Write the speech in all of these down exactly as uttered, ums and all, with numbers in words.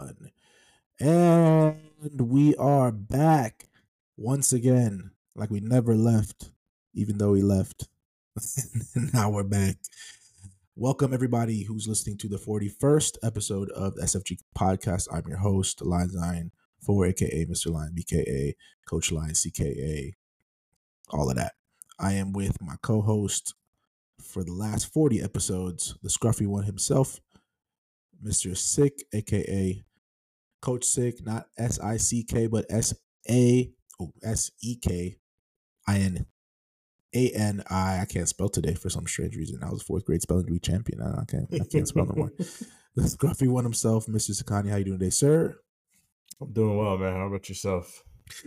everyone. And we are back once again, like we never left, even though we left. Now we're back. Welcome, everybody who's listening to the forty-first episode of the S F G podcast. I'm your host, Lion Zion four, aka Mister Lion, B K A Coach Lion, C K A, all of that. I am with my co-host for the last forty episodes, the scruffy one himself, Mister Sick, aka Coach Sick, not S I C K, but S A oh S E K I N A N I. I can't spell today for some strange reason. I was a fourth grade spelling bee champion. I can't I can't spell no more. The scruffy one himself, Mister Sakani. How you doing today, sir? I'm doing well, man. How about yourself?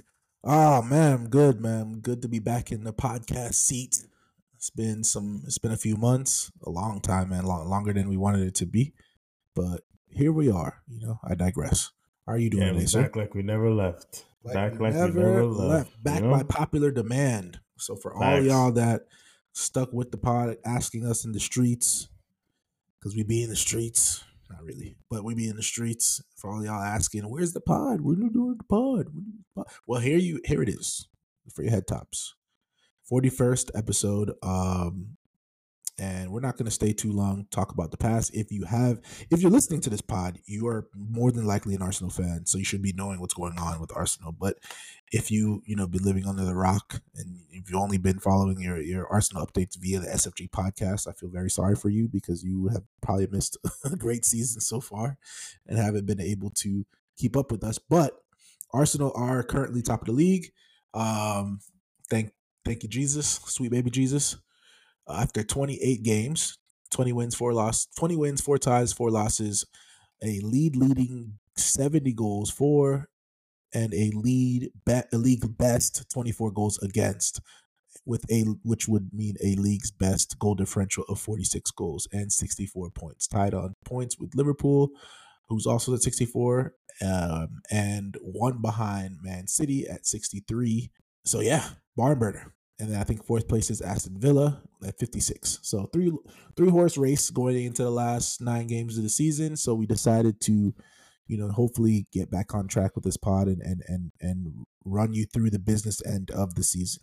Oh man, I'm good, man. Good to be back in the podcast seat. It's been some. It's been a few months, a long time, man. Long, longer than we wanted it to be, but here we are. You know, I digress. How are you doing yeah, today, we're sir? back like we never left. Like back we like never we never left. left. Back you know? by popular demand. So for all Facts. y'all that stuck with the pod, asking us in the streets, because we be in the streets, not really, but we be in the streets. For all y'all asking, where's the pod? We're not doing the pod. Well, here you, here it is for your head tops. forty-first episode. Um, and we're not going to stay too long, talk about the past. If you have, if you're listening to this pod, you are more than likely an Arsenal fan, so you should be knowing what's going on with Arsenal. But if you, you know, been living under the rock and if you've only been following your, your Arsenal updates via the S F G podcast, I feel very sorry for you because you have probably missed a great season so far and haven't been able to keep up with us. But Arsenal are currently top of the league. Um, thank, thank you, Jesus, sweet baby Jesus. Uh, after twenty-eight games, twenty wins, four losses, twenty wins, four ties, four losses, a lead leading seventy goals for, and a lead bet a league best twenty-four goals against, with a which would mean a league's best goal differential of forty-six goals and sixty-four points, tied on points with Liverpool, who's also at sixty-four, um, and one behind Man City at sixty-three. So yeah, barn burner. And then I think fourth place is Aston Villa at fifty-six. So three three horse race going into the last nine games of the season. So we decided to, you know, hopefully get back on track with this pod and and and and run you through the business end of the season.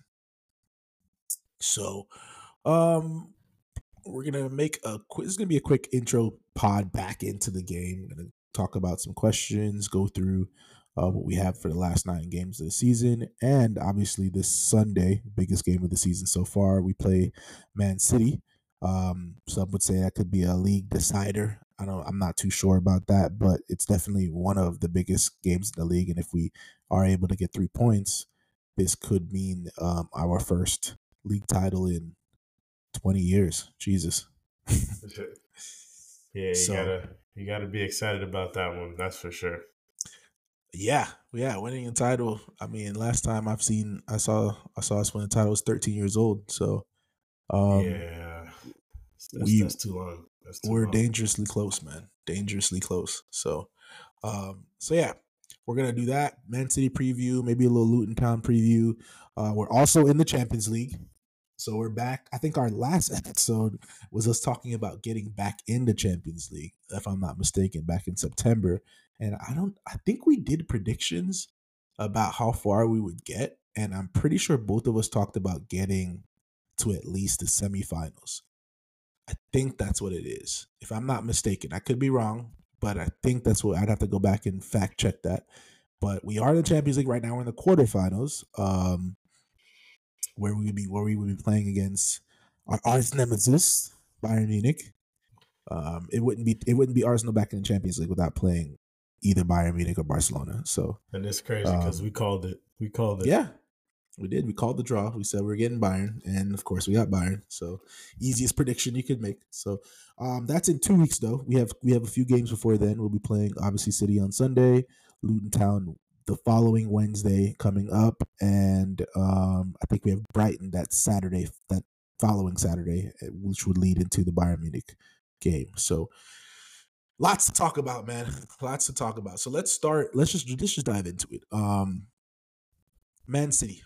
So, um, we're gonna make a quick. This is gonna be a quick intro pod back into the game. We're gonna talk about some questions, go through uh, what we have for the last nine games of the season, and obviously this Sunday, biggest game of the season so far, we play Man City. Um, some would say that could be a league decider. I don't. I'm not too sure about that, but it's definitely one of the biggest games in the league. And if we are able to get three points, this could mean um, our first league title in twenty years. Jesus. yeah, you So, gotta you gotta be excited about that one. That's for sure. Yeah, yeah, winning a title. I mean, last time I've seen, I saw, I saw us win a title. I was thirteen years old. So, um, yeah, that's, we that's too long. That's too we're long. dangerously close, man. Dangerously close. So, um, so yeah, we're gonna do that. Man City preview, maybe a little Luton Town preview. Uh, we're also in the Champions League. So we're back. I think our last episode was us talking about getting back in the Champions League, if I'm not mistaken, back in September. And I don't I think we did predictions about how far we would get. And I'm pretty sure both of us talked about getting to at least the semifinals. I think that's what it is. If I'm not mistaken, I could be wrong, but I think that's what I'd have to go back and fact check that. But we are in the Champions League right now. We're in the quarterfinals. Um, where we would be where we would be playing against our arch nemesis, Bayern Munich. Um, it wouldn't be it wouldn't be Arsenal back in the Champions League without playing either Bayern Munich or Barcelona. So, and it's crazy because um, we called it. We called it. Yeah, we did. We called the draw. We said we were getting Bayern, and of course we got Bayern. So easiest prediction you could make. So um, that's in two weeks though. We have we have a few games before then. We'll be playing obviously City on Sunday, Luton Town the following Wednesday coming up, and um, I think we have Brighton that Saturday, that following Saturday, which would lead into the Bayern Munich game. So lots to talk about, man. Lots to talk about. So let's start. Let's just let's just dive into it. Um, Man City.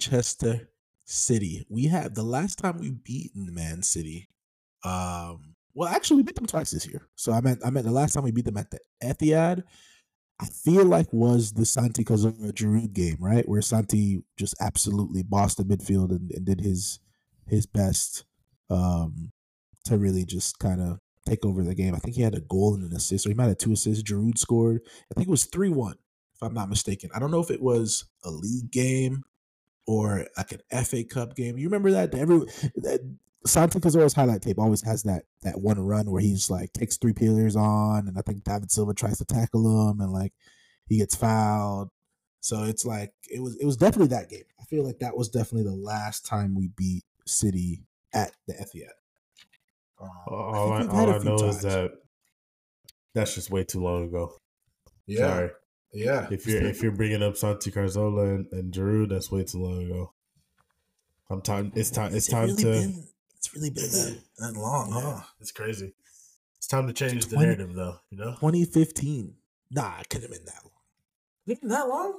Manchester City. We have the last time we beaten Man City. Um, Well, actually, we beat them twice this year. So I meant I meant the last time we beat them at the Etihad, I feel like was the Santi Cazorla Giroud game, right? Where Santi just absolutely bossed the midfield and, and did his his best um, to really just kind of take over the game. I think he had a goal and an assist, or he might have two assists. Giroud scored. I think it was three one, if I'm not mistaken. I don't know if it was a league game or like an F A Cup game. You remember that? Every that, Santi Cazorla's highlight tape always has that that one run where he's like takes three players on, and I think David Silva tries to tackle him, and like he gets fouled. So it's like it was it was definitely that game. I feel like that was definitely the last time we beat City at the Etihad. Um, all I, I all I know times. is that that's just way too long ago. Yeah, Sorry. Yeah. If you're if you're bringing up Santi Cazorla and, and Giroud, that's way too long ago. I'm time. It's time. It's time really to. Been, it's really been that, that long, yeah, huh? It's crazy. It's time to change twenty, the narrative, though. You know, twenty fifteen. Nah, it couldn't have been that long. It been that long?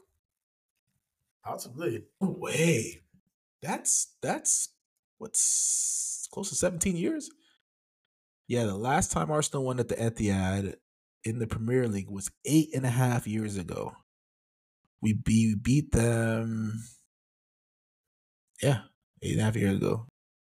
Possibly. No way. That's that's what's close to seventeen years. Yeah, the last time Arsenal won at the Etihad in the Premier League was eight and a half years ago. We beat, we beat them. Yeah, eight and a half years ago.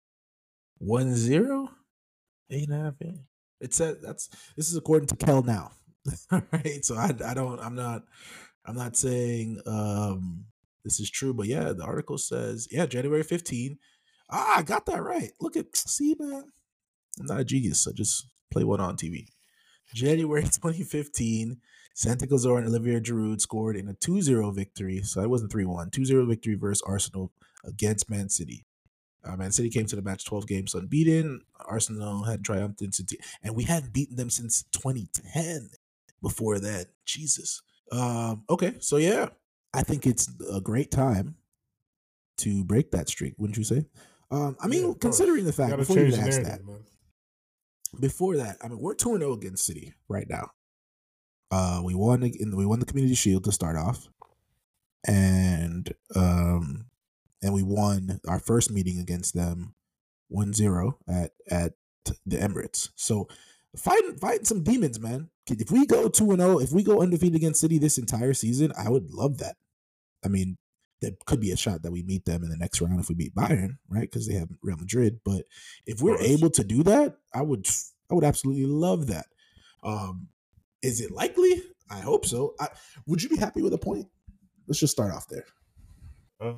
One zero? Eight and a half, yeah. It said that's this is according to Kel now. All right. So I I don't I'm not I'm not saying um this is true, but yeah, the article says, yeah, January fifteenth. Ah, I got that right. Look at see, man. I'm not a genius, so just play one on T V. January twenty fifteen, Santi Cazorla and Olivier Giroud scored in a two zero victory. So it wasn't three one. two zero victory versus Arsenal against Man City. Uh, Man City came to the match twelve games unbeaten. Arsenal had triumphed in City, and we hadn't beaten them since twenty ten. Before that, Jesus. Um, okay, so yeah, I think it's a great time to break that streak, wouldn't you say? Um, I mean, yeah, considering the fact before you even ask that, man. Before that, I mean, we're two and zero against City right now. Uh, we won in the, we won the Community Shield to start off, and um. And we won our first meeting against them one zero at, at the Emirates. So fighting fighting some demons, man. If we go two and oh, if we go undefeated against City this entire season, I would love that. I mean, there could be a shot that we meet them in the next round if we beat Bayern, right? Because they have Real Madrid. But if we're able to do that, I would I would absolutely love that. Um, is it likely? I hope so. I, would you be happy with a point? Let's just start off there. Uh-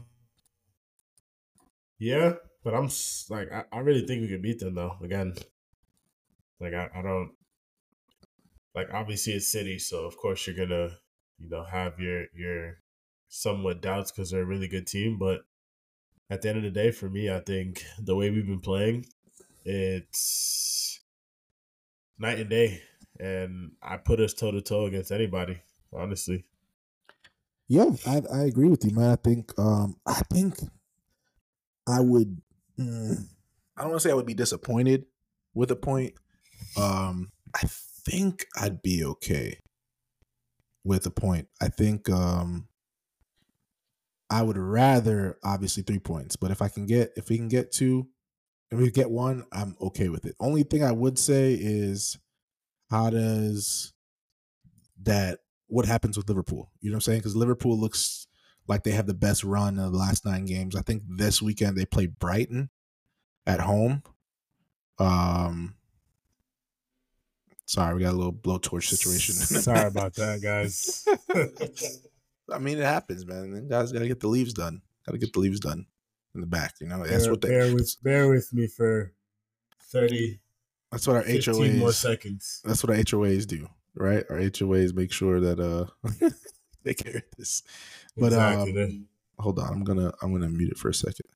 Yeah, but I'm like, I, I really think we can beat them though. Again, like I, I don't like obviously it's City, so of course you're gonna, you know, have your your somewhat doubts because they're a really good team. But at the end of the day, for me, I think the way we've been playing, it's night and day, and I put us toe to toe against anybody. Honestly. Yeah, I I agree with you, man. I think um I think. I would, mm, I don't want to say I would be disappointed with a point. Um, I think I'd be okay with a point. I think um, I would rather obviously three points, but if I can get, if we can get two, if we get one, I'm okay with it. Only thing I would say is, how does that? What happens with Liverpool? You know what I'm saying? Because Liverpool looks like they have the best run of the last nine games. I think this weekend they play Brighton at home. Um, sorry, we got a little blowtorch situation. Sorry about that, guys. I mean, it happens, man. You guys got to get the leaves done. Got to get the leaves done in the back. You know, that's bear, what they bear with. Bear with me for thirty. That's what our H O As more seconds. That's what our H O As do, right? Our H O As make sure that uh they care of this. But exactly. um, hold on, I'm gonna I'm gonna mute it for a second.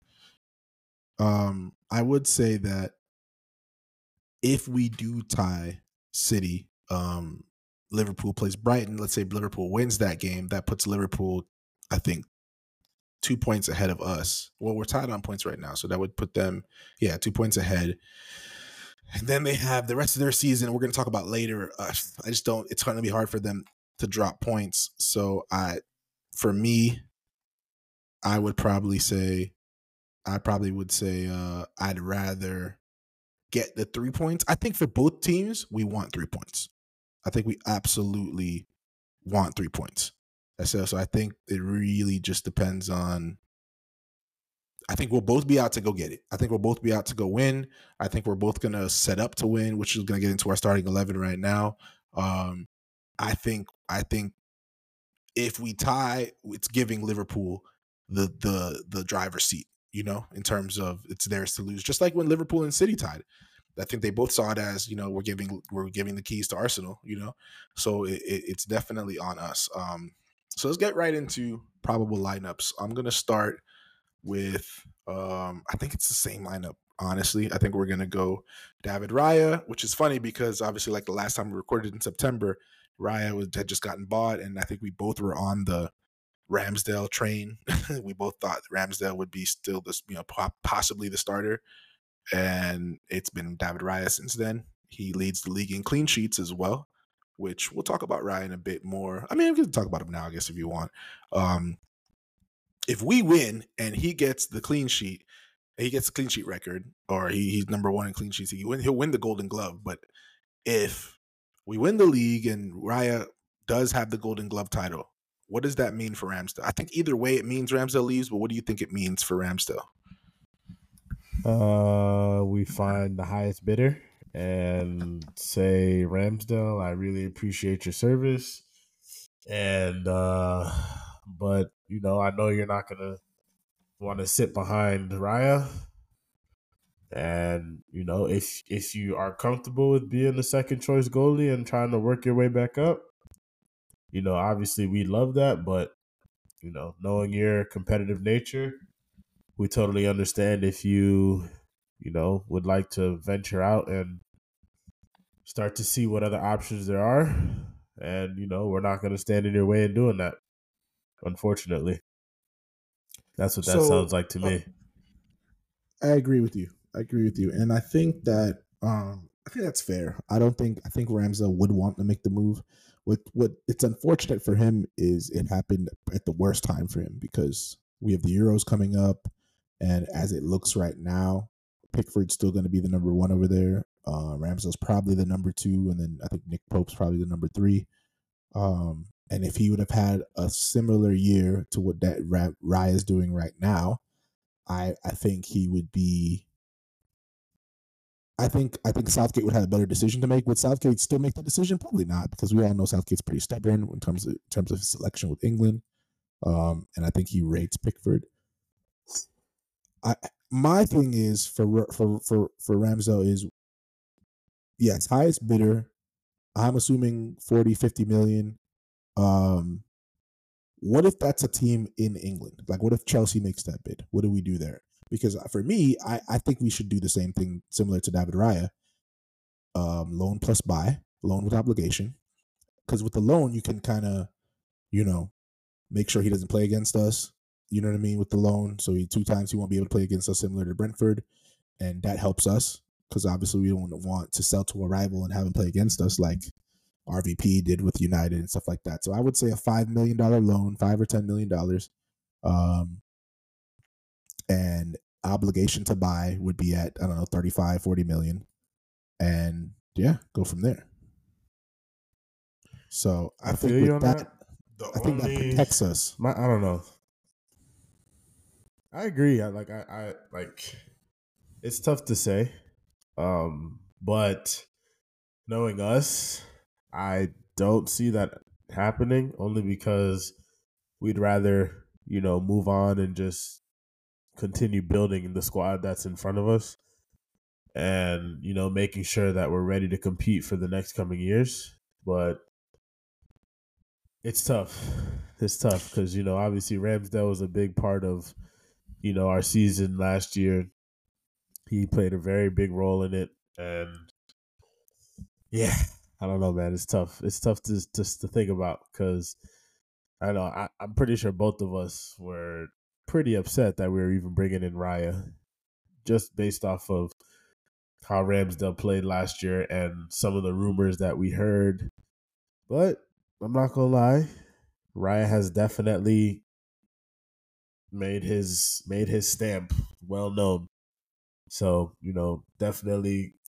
Um, I would say that if we do tie City, um, Liverpool plays Brighton. Let's say Liverpool wins that game. That puts Liverpool, I think, two points ahead of us. Well, we're tied on points right now, so that would put them, yeah, two points ahead. And then they have the rest of their season. We're going to talk about later. Uh, I just don't. It's going to be hard for them to drop points. So I. For me, I would probably say, I probably would say uh, I'd rather get the three points. I think for both teams, we want three points. I think we absolutely want three points. So, so I think it really just depends on. I think we'll both be out to go get it. I think we'll both be out to go win. I think we're both going to set up to win, which is going to get into our starting eleven right now. Um, I think I think if we tie, it's giving Liverpool the the the driver's seat, you know, in terms of it's theirs to lose. Just like when Liverpool and City tied. I think they both saw it as, you know, we're giving we're giving the keys to Arsenal, you know. So it, it, it's definitely on us. Um, so let's get right into probable lineups. I'm going to start with um I think it's the same lineup, honestly. I think we're gonna go David Raya, which is funny because obviously like the last time we recorded in September, Raya was, had just gotten bought, and I think we both were on the Ramsdale train. We both thought Ramsdale would be still this, you know, po- possibly the starter, and it's been David Raya since then. He leads the league in clean sheets as well, which we'll talk about Ryan a bit more. I mean, we can talk about him now, I guess, if you want. Um, if we win and he gets the clean sheet, he gets a clean sheet record, or he, he's number one in clean sheets, he win, he'll win the Golden Glove. But if we win the league and Raya does have the Golden Glove title, what does that mean for Ramsdale? I think either way it means Ramsdale leaves, but what do you think it means for Ramsdale? Uh, we find the highest bidder and say, Ramsdale, I really appreciate your service. And, uh, but, you know, I know you're not going to want to sit behind Raya. And, you know, if if you are comfortable with being the second choice goalie and trying to work your way back up, you know, obviously we love that. But, you know, knowing your competitive nature, we totally understand if you, you know, would like to venture out and start to see what other options there are. And, you know, we're not going to stand in your way in doing that, unfortunately. That's what that So, sounds like to uh, me. I agree with you. I agree with you. And I think that um I think that's fair. I don't think I think Ramsdale would want to make the move. What what it's unfortunate for him is it happened at the worst time for him, because we have the Euros coming up, and as it looks right now, Pickford's still going to be the number one over there. Uh, Ramsdale's probably the number two, and then I think Nick Pope's probably the number three. Um, and if he would have had a similar year to what that Ra- Raya is doing right now, I I think he would be. I think I think Southgate would have a better decision to make. Would Southgate still make the decision? Probably not, because we all know Southgate's pretty stubborn in terms of in terms of his selection with England, um, and I think he rates Pickford. I my thing is for for for for Ramsdale is, yes, highest bidder. I'm assuming forty, fifty million. Um, what if that's a team in England? Like, what if Chelsea makes that bid? What do we do there? Because for me, I, I think we should do the same thing similar to David Raya. Um, loan plus buy, loan with obligation. Because with the loan, you can kind of, you know, make sure he doesn't play against us. You know what I mean? With the loan. So he, two times he won't be able to play against us, similar to Brentford. And that helps us, because obviously we don't want to sell to a rival and have him play against us like R V P did with United and stuff like that. So I would say a five million dollars loan, five or ten million dollars. Um, and obligation to buy would be at, I don't know, thirty-five, forty million. And yeah, go from there. So I, I think with that, that I think only, that protects us. My, I don't know. I agree. I like I, I like it's tough to say. Um, but knowing us, I don't see that happening, only because we'd rather, you know, move on and just continue building the squad that's in front of us, and, you know, making sure that we're ready to compete for the next coming years. But it's tough. It's tough because, you know, obviously Ramsdale was a big part of, you know, our season last year. He played a very big role in it. And yeah, I don't know, man. It's tough. It's tough to just to think about, because I know I, I'm pretty sure both of us were pretty upset that we were even bringing in Raya, just based off of how Ramsdale played last year and some of the rumors that we heard. But I'm not gonna lie, Raya has definitely made his made his stamp well known. So, you know, definitely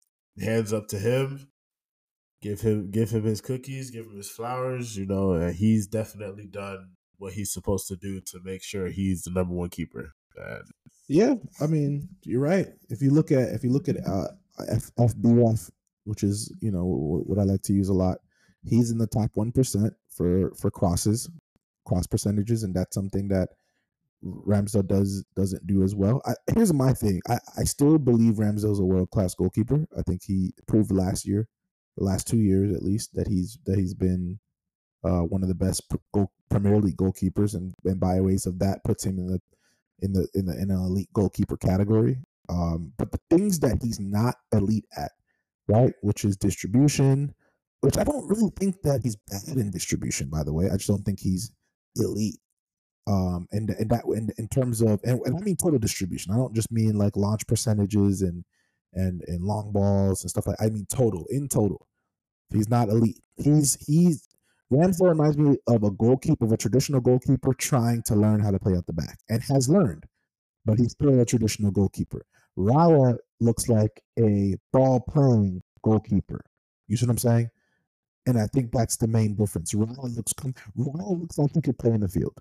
hands up to him. Give him give him his cookies, give him his flowers, you know, and he's definitely done what he's supposed to do to make sure he's the number one keeper. And yeah, I mean, you're right. If you look at if you look at uh, F B F, which is you know what I like to use a lot, he's in the top one percent for for crosses, cross percentages, and that's something that Ramsdale does doesn't do as well. I, here's my thing: I, I still believe Ramsdale's a world class goalkeeper. I think he proved last year, the last two years at least, that he's that he's been uh, one of the best goal, Premier League goalkeepers, and, and by ways of that puts him in the in the in the in an elite goalkeeper category. Um, but the things that he's not elite at, right, which is distribution, which I don't really think that he's bad in distribution. By the way, I just don't think he's elite. Um, and and that in, in terms of and, and I mean total distribution. I don't just mean like launch percentages and and and long balls and stuff like. I mean total in total. He's not elite. He's he's Ramsdale reminds me of a goalkeeper, of a traditional goalkeeper trying to learn how to play out the back and has learned, but he's still a traditional goalkeeper. Raya looks like a ball playing goalkeeper. You see what I'm saying? And I think that's the main difference. Raya looks Raya looks like he could play in the field.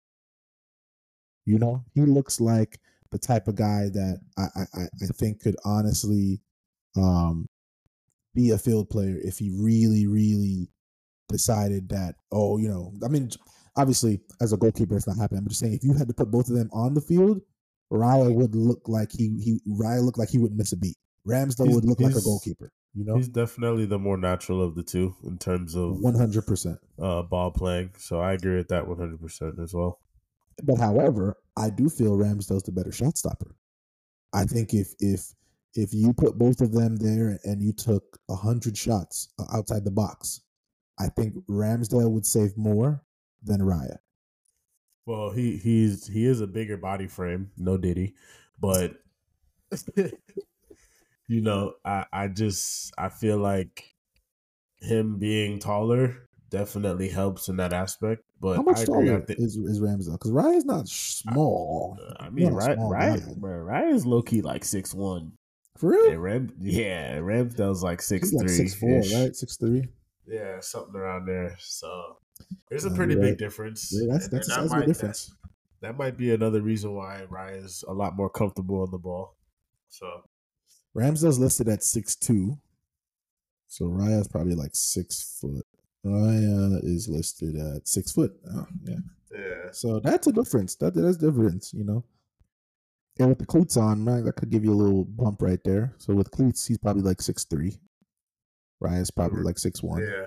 You know, he looks like the type of guy that I, I, I think could honestly um, be a field player if he really, really decided that, oh, you know, I mean, obviously, as a goalkeeper, it's not happening. I'm just saying, if you had to put both of them on the field, Raya would look like he, he Raya looked like he wouldn't miss a beat. Ramsdale he's, would look like a goalkeeper. You know, he's definitely the more natural of the two in terms of one hundred percent uh, ball playing. So I agree with that one hundred percent as well. But however, I do feel Ramsdale's the better shot stopper. I think if if if you put both of them there and you took a hundred shots outside the box, I think Ramsdale would save more than Raya. Well, he he's he is a bigger body frame, no Diddy, but you know, I I just I feel like him being taller definitely helps in that aspect. But how much I agree, taller I think, is is Ramsdale? Because Raya's not small. I, I mean, Raya, Raya, Raya is low key like six one. For real? And Ram, yeah, Ramsdale's like six He's three, like six four, right? Six three. Yeah, something around there. So there's a pretty big right. difference. Yeah, that's that's and, and a sizable difference. That, that might be another reason why Raya's a lot more comfortable on the ball. So Ramsdale's listed at six two. So Raya's probably like six foot. Raya is listed at six foot. Oh, yeah. Yeah. So that's a difference. That that's difference, you know. And with the cleats on, man, that could give you a little bump right there. So with cleats, he's probably like six three. Raya's probably like six one. Yeah.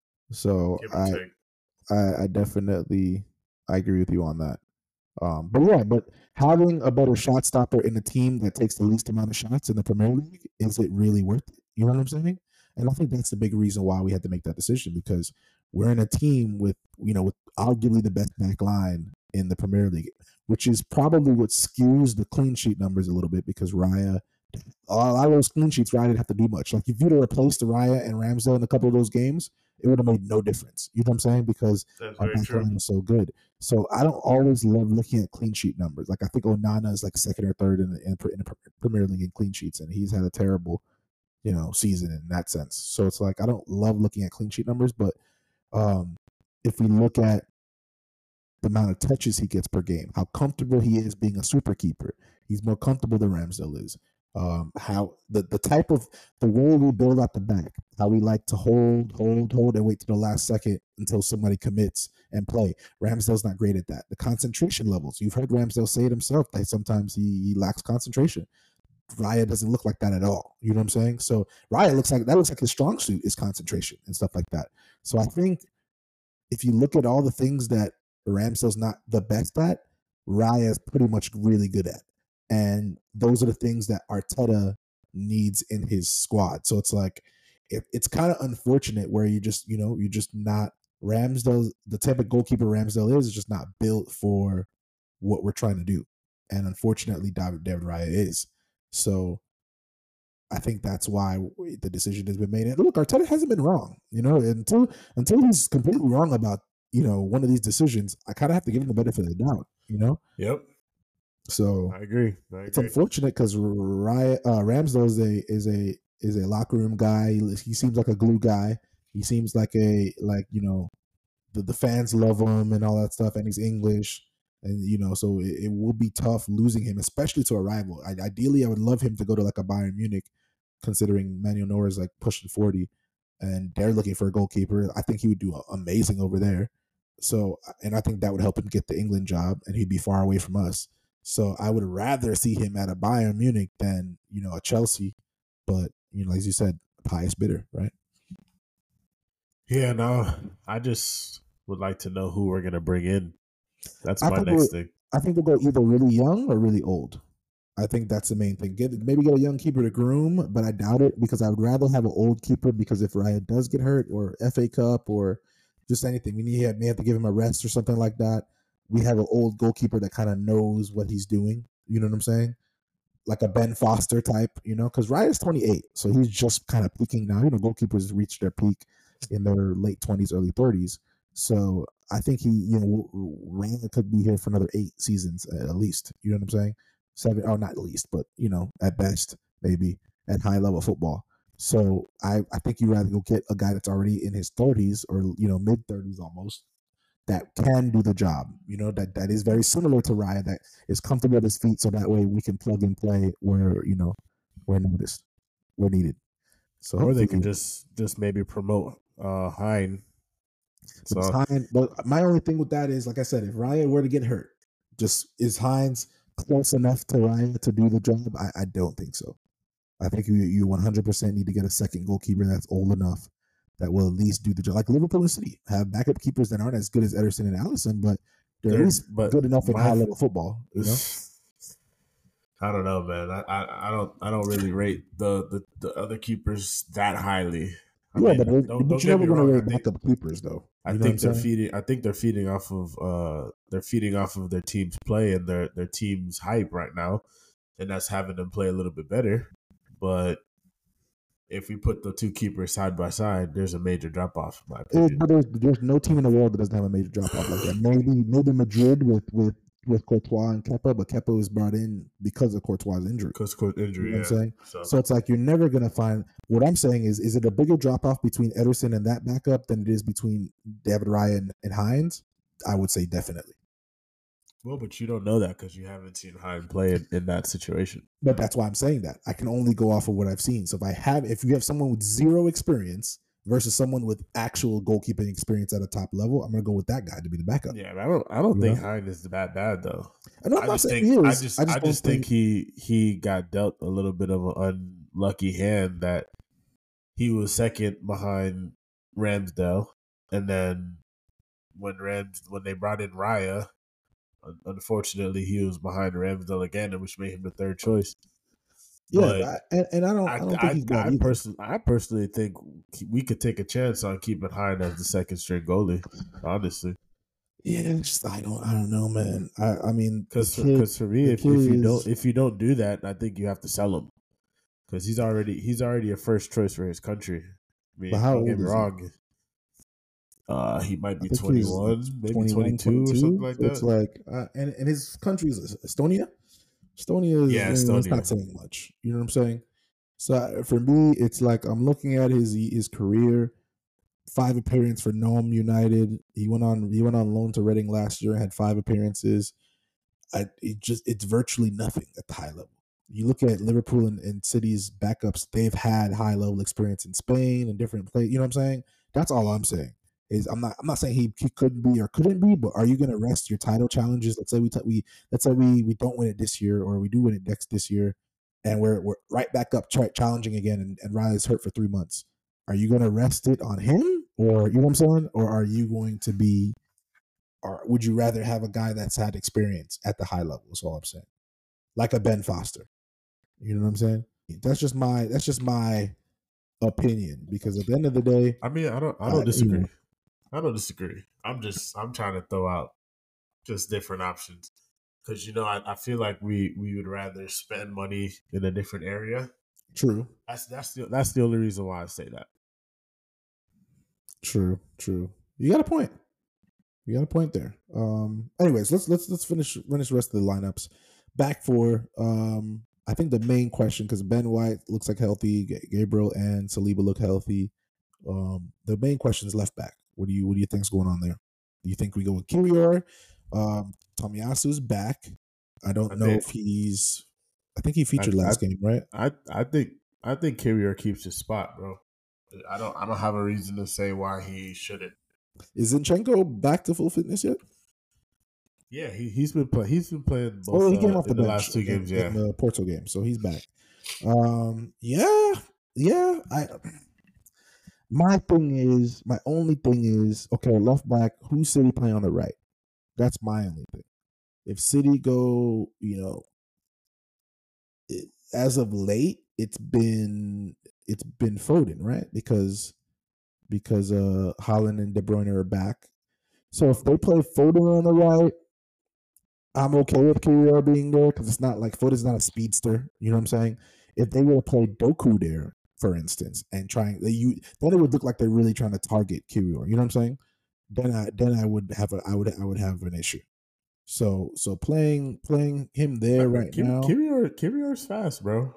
So I, I I definitely I agree with you on that. Um, but yeah, but having a better shot stopper in a team that takes the least amount of shots in the Premier League, is it really worth it? You know what I'm saying? And I think that's the big reason why we had to make that decision, because we're in a team with, you know, with arguably the best back line in the Premier League, which is probably what skews the clean sheet numbers a little bit, because Raya, a lot of those clean sheets, Raya didn't have to do much. Like if you'd have replaced Raya and Ramsdale in a couple of those games, it would have made no difference. You know what I'm saying? Because that's our back line was so good. So I don't always love looking at clean sheet numbers. Like I think Onana is like second or third in the, in the Premier League in clean sheets, and he's had a terrible, you know, season in that sense. So it's like I don't love looking at clean sheet numbers, but um, if we look at the amount of touches he gets per game, how comfortable he is being a super keeper, he's more comfortable than Ramsdale is. Um, how the, the type of the way we build out the back, how we like to hold, hold, hold, and wait to the last second until somebody commits and play. Ramsdale's not great at that. The concentration levels, you've heard Ramsdale say it himself that sometimes he, he lacks concentration. Raya doesn't look like that at all. You know what I'm saying? So Raya looks like that looks like his strong suit is concentration and stuff like that. So I think if you look at all the things that Ramsdale's not the best at, Raya is pretty much really good at. And those are the things that Arteta needs in his squad. So it's like, it, it's kind of unfortunate where you just, you know, you're just not Ramsdale, the type of goalkeeper Ramsdale is, is just not built for what we're trying to do. And unfortunately, David, David Raya is. So I think that's why the decision has been made. And look, Arteta hasn't been wrong, you know, until until he's completely wrong about, you know, one of these decisions. I kind of have to give him the benefit of the doubt, you know. Yep. So I agree. I agree. It's unfortunate because Raya uh, Ramsdale is a is a is a locker room guy. He, he seems like a glue guy. He seems like a like you know the the fans love him and all that stuff, and he's English, and you know so it, it will be tough losing him, especially to a rival. I, ideally, I would love him to go to like a Bayern Munich, considering Manuel Neuer is like pushing forty, and they're looking for a goalkeeper. I think he would do amazing over there. So, and I think that would help him get the England job, and he'd be far away from us. So, I would rather see him at a Bayern Munich than you know a Chelsea. But you know, as you said, highest bidder, right? Yeah, no, I just would like to know who we're gonna bring in. That's I my think next we'll- thing. I think we'll go either really young or really old. I think that's the main thing. Get maybe get a young keeper to groom, but I doubt it because I would rather have an old keeper because if Raya does get hurt or F A Cup or just anything, we need may have to give him a rest or something like that. We have an old goalkeeper that kind of knows what he's doing. You know what I'm saying? Like a Ben Foster type, you know, because Raya's twenty-eight, so he's just kind of peaking now. You know, goalkeepers reach their peak in their late twenties, early thirties. So I think he, you know, Raya could be here for another eight seasons at least. You know what I'm saying? Seven, oh, not at least, but you know, at best, maybe at high level football. So I, I think you'd rather go get a guy that's already in his thirties or you know mid thirties almost that can do the job. You know that that is very similar to Raya, that is comfortable at his feet, so that way we can plug and play where you know we're noticed, we're needed. So Or they hopefully- could just just maybe promote uh Hein. But So Hines, but my only thing with that is, like I said, if Raya were to get hurt, just is Hines close enough to Raya to do the job? I, I don't think so. I think you you one hundred percent need to get a second goalkeeper that's old enough that will at least do the job. Like Liverpool and City have backup keepers that aren't as good as Ederson and Alisson, but they're, They're- at least but good enough in my- high level football. You know, I don't know, man. I, I I don't I don't really rate the the, the other keepers that highly. I yeah, mean, but, they're- don't, but don't you're get me never going to wrong. rate I think, backup keepers, though. I You know think what they're I'm saying? feeding. I think they're feeding off of uh they're feeding off of their team's play and their their team's hype right now, and that's having them play a little bit better. But if we put the two keepers side by side, there's a major drop off, in my It- opinion. but there's, there's no team in the world that doesn't have a major drop off like that. Maybe maybe Madrid with with with Courtois and Kepa, but Kepa was brought in because of Courtois' injury. Because of You injury, know what I'm yeah. saying? So, So it's like you're never gonna find. What I'm saying is, is it a bigger drop off between Ederson and that backup than it is between David Raya and, and Hines? I would say definitely. well, but you don't know that because you haven't seen Hein play in, in that situation. But that's why I'm saying that. I can only go off of what I've seen. So if I have, if you have someone with zero experience versus someone with actual goalkeeping experience at a top level, I'm gonna go with that guy to be the backup. Yeah, but I don't. I don't You think know? Hein is that bad though. And I'm I not just saying think. he I is. just. I just, don't think he he got dealt a little bit of an unlucky hand that he was second behind Ramsdale, and then when Rams when they brought in Raya, un- unfortunately he was behind Ramsdale again, which made him the third choice. Yeah, But but I, and, and I don't. I, I, don't think I, he's bad I, either. personally, I personally think we could take a chance on keeping Hein as the second string goalie. Honestly, Yeah, it's just I don't. I don't know, man. I. I mean, because the kid- for me, the if, if kid you is- don't if you don't do that, I think you have to sell him because he's already he's already a first choice for his country. I mean, But how don't get old me is he? wrong. Uh, he might be I think he's twenty-one, maybe twenty-one, twenty-two or something like so that. It's like, uh, and and his country is Estonia. Estonia is Yeah, you know, it's Estonia. not saying much. You know what I'm saying? So uh, for me, it's like I'm looking at his his career. Five appearances for Nome United. He went on he went on loan to Reading last year and had five appearances. I it just it's virtually nothing at the high level. You look at Liverpool and, and City's backups; they've had high level experience in Spain and different places. You know what I'm saying? That's all I'm saying. Is I'm not I'm not saying he, he couldn't be or couldn't be, but are you going to rest your title challenges? Let's say we t- we let's say we we don't win it this year, or we do win it next this year, and we're we're right back up ch- challenging again, and, and Riley's hurt for three months. Are you going to rest it on him, or you know what I'm saying, or are you going to be, or would you rather have a guy that's had experience at the high level? That's all I'm saying, like a Ben Foster. You know what I'm saying? That's just my that's just my opinion, because at the end of the day, I mean, I don't I Uh, don't you disagree. know. I don't disagree. I'm just I'm trying to throw out just different options because you know I, I feel like we we would rather spend money in a different area. true. That's that's the that's the only reason why I say that. True, true. You got a point. You got a point there. Um. Anyways, let's let's let's finish finish the rest of the lineups. Back four. Um. I think the main question, because Ben White looks like healthy, Gabriel and Saliba look healthy. Um, the main question is left back. What do you what do you think's going on there? Do you think we go with Kiwior? Um, Tomiyasu's back. I don't I know think if he's. I think he I featured I last game, right? I, I think I think Kyrier keeps his spot, bro. I don't I don't have a reason to say why he shouldn't. Is Zinchenko back to full fitness yet? Yeah, he he's been play, he's been playing both. Oh, he came uh, off the in the bench last two in, games. Yeah, in the Porto game, so he's back. Um, yeah, yeah. I my thing is my only thing is okay. Left back, who's City playing on the right? That's my only thing. If City go, you know, it, as of late, it's been it's been Foden, right? Because because uh Haaland and De Bruyne are back. So if they play Foden on the right, I'm okay with Kyriel being there because it's not like Foden's not a speedster. You know what I'm saying? If they were to play Doku there, for instance, and trying they you then it would look like they're really trying to target Kyriel. You know what I'm saying? Then I then I would have a I would I would have an issue. So so playing playing him there right now. Kyrier Kyrier's fast, bro.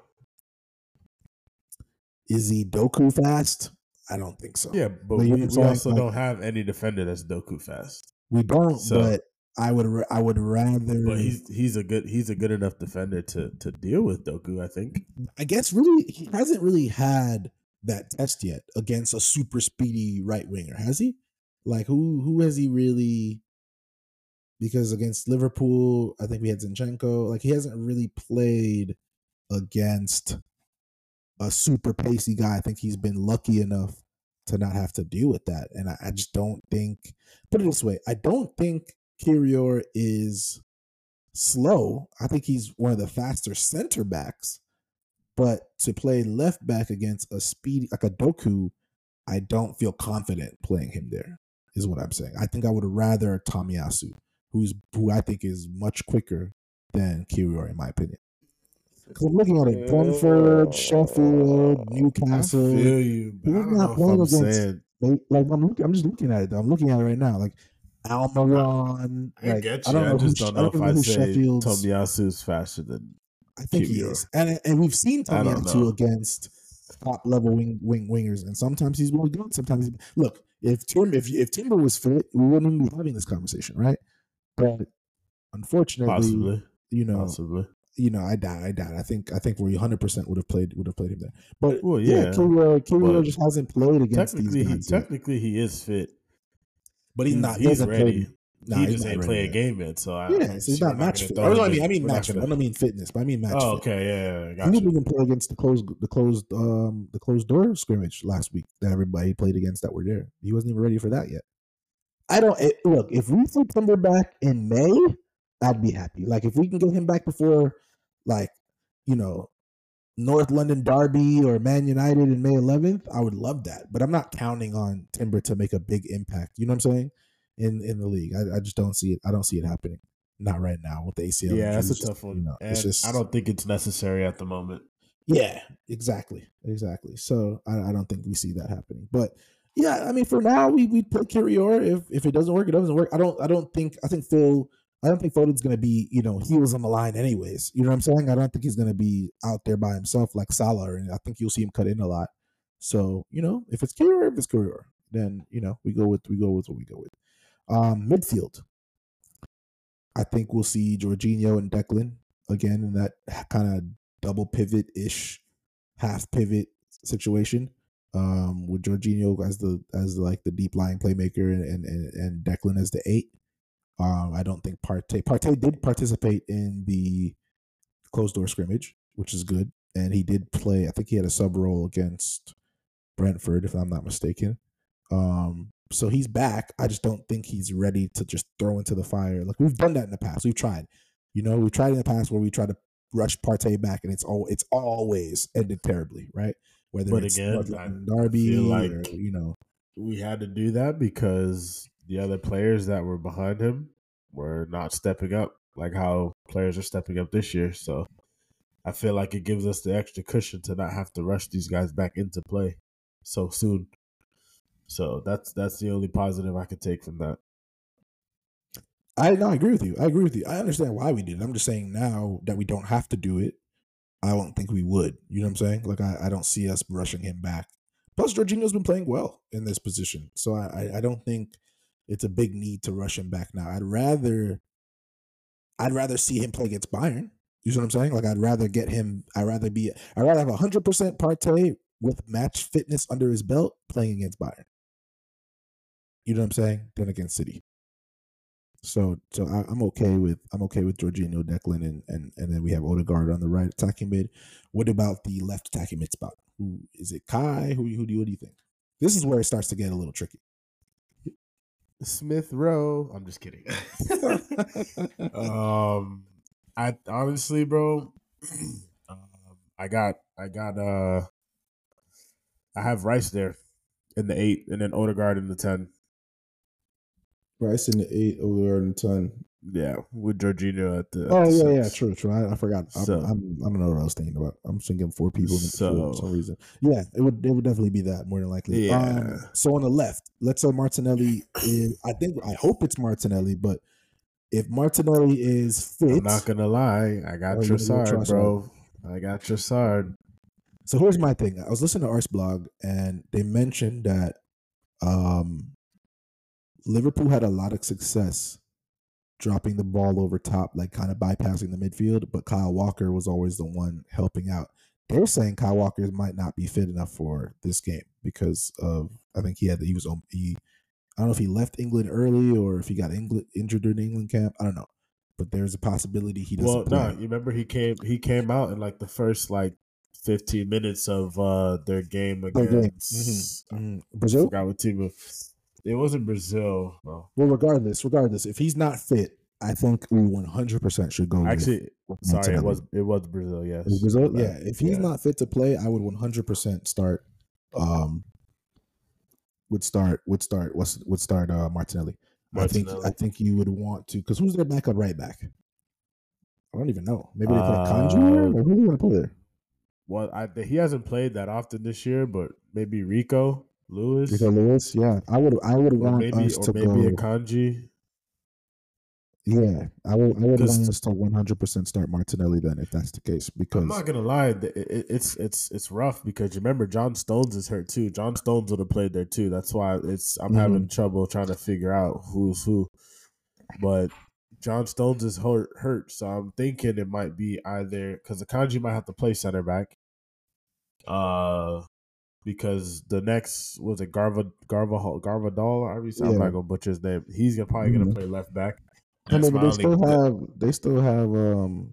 Is he Doku fast? I don't think so. Yeah, but we, we also like, don't have any defender that's Doku fast. We don't, so, but I would I would rather. But he's he's a good he's a good enough defender to to deal with Doku. I think. I guess really he hasn't really had that test yet against a super speedy right winger, has he? Like who who has he really? Because against Liverpool, I think we had Zinchenko. Like he hasn't really played against a super pacey guy. I think he's been lucky enough to not have to deal with that. And I, I just don't think, put it this way, I don't think Kyrior is slow. I think he's one of the faster center backs. But to play left back against a speedy, like a Doku, I don't feel confident playing him there, is what I'm saying. I think I would rather Tomiyasu, who's who I think is much quicker than Kyrior, in my opinion. Because I'm looking at it, Brentford, Sheffield, Newcastle. I feel you, but I don't know if I'm saying. Like I'm, looking, I'm just looking at it. Though. I'm looking at it right now. Like Almiron. I like, get you. I, don't I know just who, don't know I don't if I know say Sheffield's. Tomiyasu is faster than. I think Kyrior. He is, and and we've seen Tomiyasu against top level wing, wing wingers, and sometimes he's really good. Sometimes, he, look, if Tim, if if Timber was fit, we wouldn't be having this conversation, right? But unfortunately, possibly, you know, possibly. You know, I doubt. I doubt. I think. I think we one hundred percent would have played. Would have played him there. But well, yeah, yeah Kyriel, Kyriel just hasn't played against these guys. He, yet. Technically, he is fit, but he's, he's not. He's he ready. Played, nah, he he's just ain't playing a game yet. So I, yeah, so he's not match fit. I, I mean, I mean match fit. I don't mean fitness, but I mean match oh, fit. okay, yeah, yeah gotcha. He didn't even play against the closed, the closed, um, the closed door scrimmage last week that everybody played against that were there. He wasn't even ready for that yet. I don't it, look. If we see Timber back in May, I'd be happy. Like if we can get him back before, like. You know, North London Derby or Man United in May eleventh, I would love that. But I'm not counting on Timber to make a big impact. You know what I'm saying? In in the league, I, I just don't see it. I don't see it happening. Not right now with the A C L. Yeah, that's a just, tough one. You know, and it's just, I don't think it's necessary at the moment. Yeah, exactly, exactly. So I, I don't think we see that happening. But yeah, I mean, for now, we we put Kyrior. If if it doesn't work, it doesn't work. I don't. I don't think. I think Phil. I don't think Foden's going to be, you know, heels on the line anyways. You know what I'm saying? I don't think he's going to be out there by himself like Salah, and I think you'll see him cut in a lot. So, you know, if it's Kyrior, if it's Kyrior, then, you know, we go with we go with what we go with. Um, midfield. I think we'll see Jorginho and Declan again in that kind of double pivot-ish, half pivot situation. Um, with Jorginho as the as the, like the deep lying playmaker and, and and Declan as the eight. Um, I don't think Partey Partey did participate in the closed door scrimmage, which is good, and he did play. I think he had a sub role against Brentford, if I'm not mistaken. Um, so he's back. I just don't think he's ready to just throw into the fire. Like we've done that in the past. We've tried, you know, we've tried in the past where we try to rush Partey back, and it's all it's always ended terribly, right? Whether but it's again, Derby, feel like or, you know, we had to do that because the other players that were behind him were not stepping up like how players are stepping up this year. So I feel like it gives us the extra cushion to not have to rush these guys back into play so soon. So that's that's the only positive I could take from that. I no, I agree with you. I agree with you. I understand why we did it. I'm just saying now that we don't have to do it, I don't think we would. You know what I'm saying? Like I, I don't see us rushing him back. Plus, Jorginho's been playing well in this position, so I, I, I don't think it's a big need to rush him back now. I'd rather, I'd rather see him play against Bayern. You see what I'm saying? Like I'd rather get him. I'd rather be. I'd rather have a hundred percent Partey with match fitness under his belt playing against Bayern. You know what I'm saying? Than against City. So, so I, I'm okay with I'm okay with Jorginho, Declan, and and and then we have Odegaard on the right attacking mid. What about the left attacking mid spot? Who is it? Kai? Who who do you, what do you think? This is where it starts to get a little tricky. Smith Rowe. I'm just kidding. um, I honestly, bro, um, I got I got uh, I have Rice there in the eight, and then Odegaard in the ten. Rice in the eight, Odegaard in the ten. Yeah, with Jorginho at the. At oh the yeah, six. yeah, true, true. I, I forgot. I'm, So- I'm, I don't know what I was thinking about. I'm thinking four people in the So- four for some reason. Yeah, it would it would definitely be that more than likely. Yeah. Um, so on the left, let's say Martinelli is. I think I hope it's Martinelli, but if Martinelli is fit, I'm not gonna lie, I got Oh, you're gonna go Trossard, bro. I got Trossard. So here's my thing. I was listening to Arse blog, and they mentioned that um, Liverpool had a lot of success dropping the ball over top, like kind of bypassing the midfield, but Kyle Walker was always the one helping out. They're saying Kyle Walker might not be fit enough for this game because of I think he had he was he I don't know if he left England early or if he got England, injured during England camp. I don't know, but there's a possibility he doesn't. Well, play. no, you remember he came he came out in like the first like fifteen minutes of uh their game Their against game. Mhm, mhm. I Brazil. forgot what team. It wasn't Brazil. No. Well, regardless, regardless, if he's not fit, I think we one hundred percent should go. Actually, with sorry, it Martinelli. was it was Brazil. Yes, Is Brazil? But, Yeah, if he's yeah. not fit to play, I would one hundred percent start. Um, would start would start what's would start uh, Martinelli. I think Martinelli. I think you would want to because who's their backup right back? I don't even know. Maybe they put a Kanji Uh, there, or who do you want to play there? Well, I, he hasn't played that often this year, but maybe Rico Lewis, Rico Lewis. Yeah, I would I would or want maybe us or to maybe go. a Kanji. Yeah, I would I would Because- want us to one hundred percent start Martinelli then if that's the case because I'm not gonna lie, th- it, it, it's it's it's rough because you remember John Stones is hurt too. John Stones would have played there too. That's why it's I'm Mhm. having trouble trying to figure out who's who. But John Stones is hurt, hurt, so I'm thinking it might be either because Akanji might have to play center back. Uh, because the next was it Garva Garva Garvadal? I I'm Yeah. not gonna butcher his name. He's gonna, probably gonna Mhm. play left back. I That's mean, my they only- still have they still have um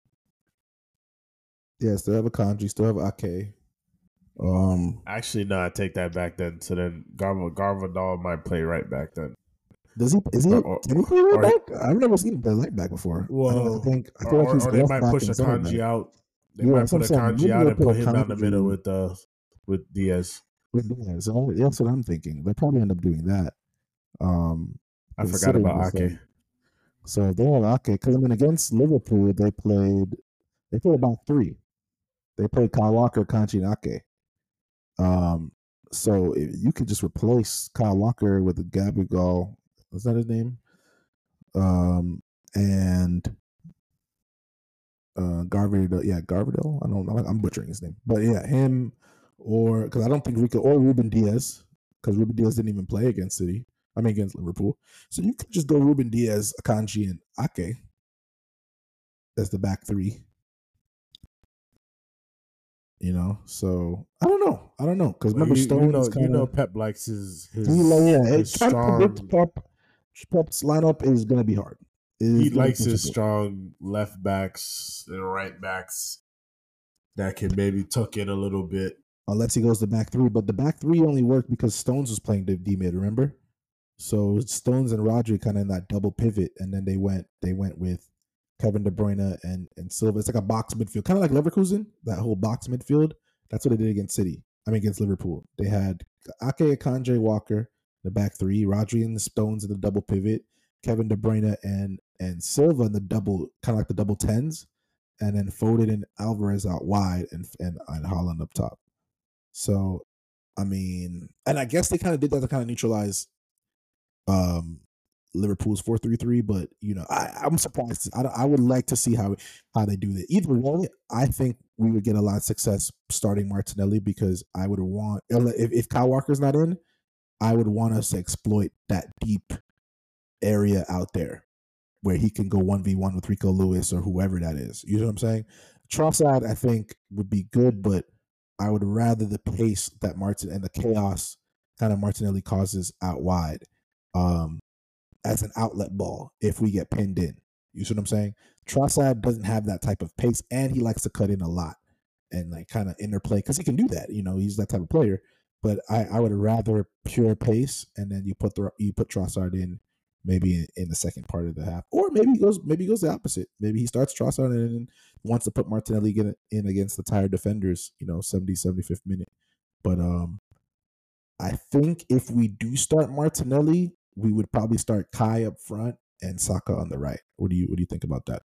yeah, still have a Kanji, still have Ake. Um Actually, no, I take that back then. So then Garva Garvadal might play right back then. does he is he Or- or- can he play right or- back? I've never seen him play right back before. I, don't, Well, I think I Or, feel like or, he's or they left might back push and center Akanji back. out. They Yeah, might that's what put I'm saying. Akanji Maybe out they'll and put put him down the Akanji- middle with uh with Diaz. With Diaz. So that's what I'm thinking. They'll probably end up doing that. Um I Because forgot City about was, Ake. like- So they have Ake because I mean against Liverpool they played they played about three. They played Kyle Walker, Kanji, and Ake. Um, so if you could just replace Kyle Walker with Gabriel. Is that his name? Um, and uh, Garvey. Yeah, Garvey. I don't know. I'm butchering his name, but yeah, him or because I don't think Rico or Ruben Diaz because Ruben Diaz didn't even play against City. I mean against Liverpool. So you could just go Ruben Diaz, Akanji, and Ake. That's the back three. You know, so I don't know. I don't know because Well, remember you, Stones you know, kind you know of Pep likes his his, he like, yeah, his it kind of strong. predict Pep. Pep's lineup is gonna be hard. It is He gonna be likes his difficult. strong left backs and right backs that can maybe tuck in a little bit. Unless he goes to back three, but the back three only worked because Stones was playing the D mid. Remember, so Stones and Rodri kind of in that double pivot, and then they went they went with Kevin De Bruyne and and Silva. It's like a box midfield, kind of like Leverkusen. That whole box midfield. That's what they did against City. I mean against Liverpool. They had Ake, Akanji, Walker, the back three, Rodri and the Stones in the double pivot, Kevin De Bruyne and and Silva in the double, kind of like the double tens, and then Foden and Alvarez out wide, and and and Haaland up top. So, I mean, and I guess they kind of did that to kind of neutralize um, Liverpool's four three three, but you know, I, I'm surprised. I, I would like to see how how they do that. Either way, I think we would get a lot of success starting Martinelli because I would want if, if Kyle Walker's not in, I would want us to exploit that deep area out there where he can go one v one with Rico Lewis or whoever that is. You know what I'm saying? Trossard, I think, would be good, but I would rather the pace that Martin and the chaos kind of Martinelli causes out wide um, as an outlet ball if we get pinned in. You see what I'm saying? Trossard doesn't have that type of pace, and he likes to cut in a lot and like kind of interplay because he can do that. You know, he's that type of player. But I, I would rather pure pace, and then you put the you put Trossard in maybe in, in the second part of the half, or maybe he goes maybe he goes the opposite. Maybe he starts Trossard and then wants to put Martinelli in, in against the tired defenders. You know, seventy, seventy-fifth minute. But um, I think if we do start Martinelli, we would probably start Kai up front and Saka on the right. What do you what do you think about that?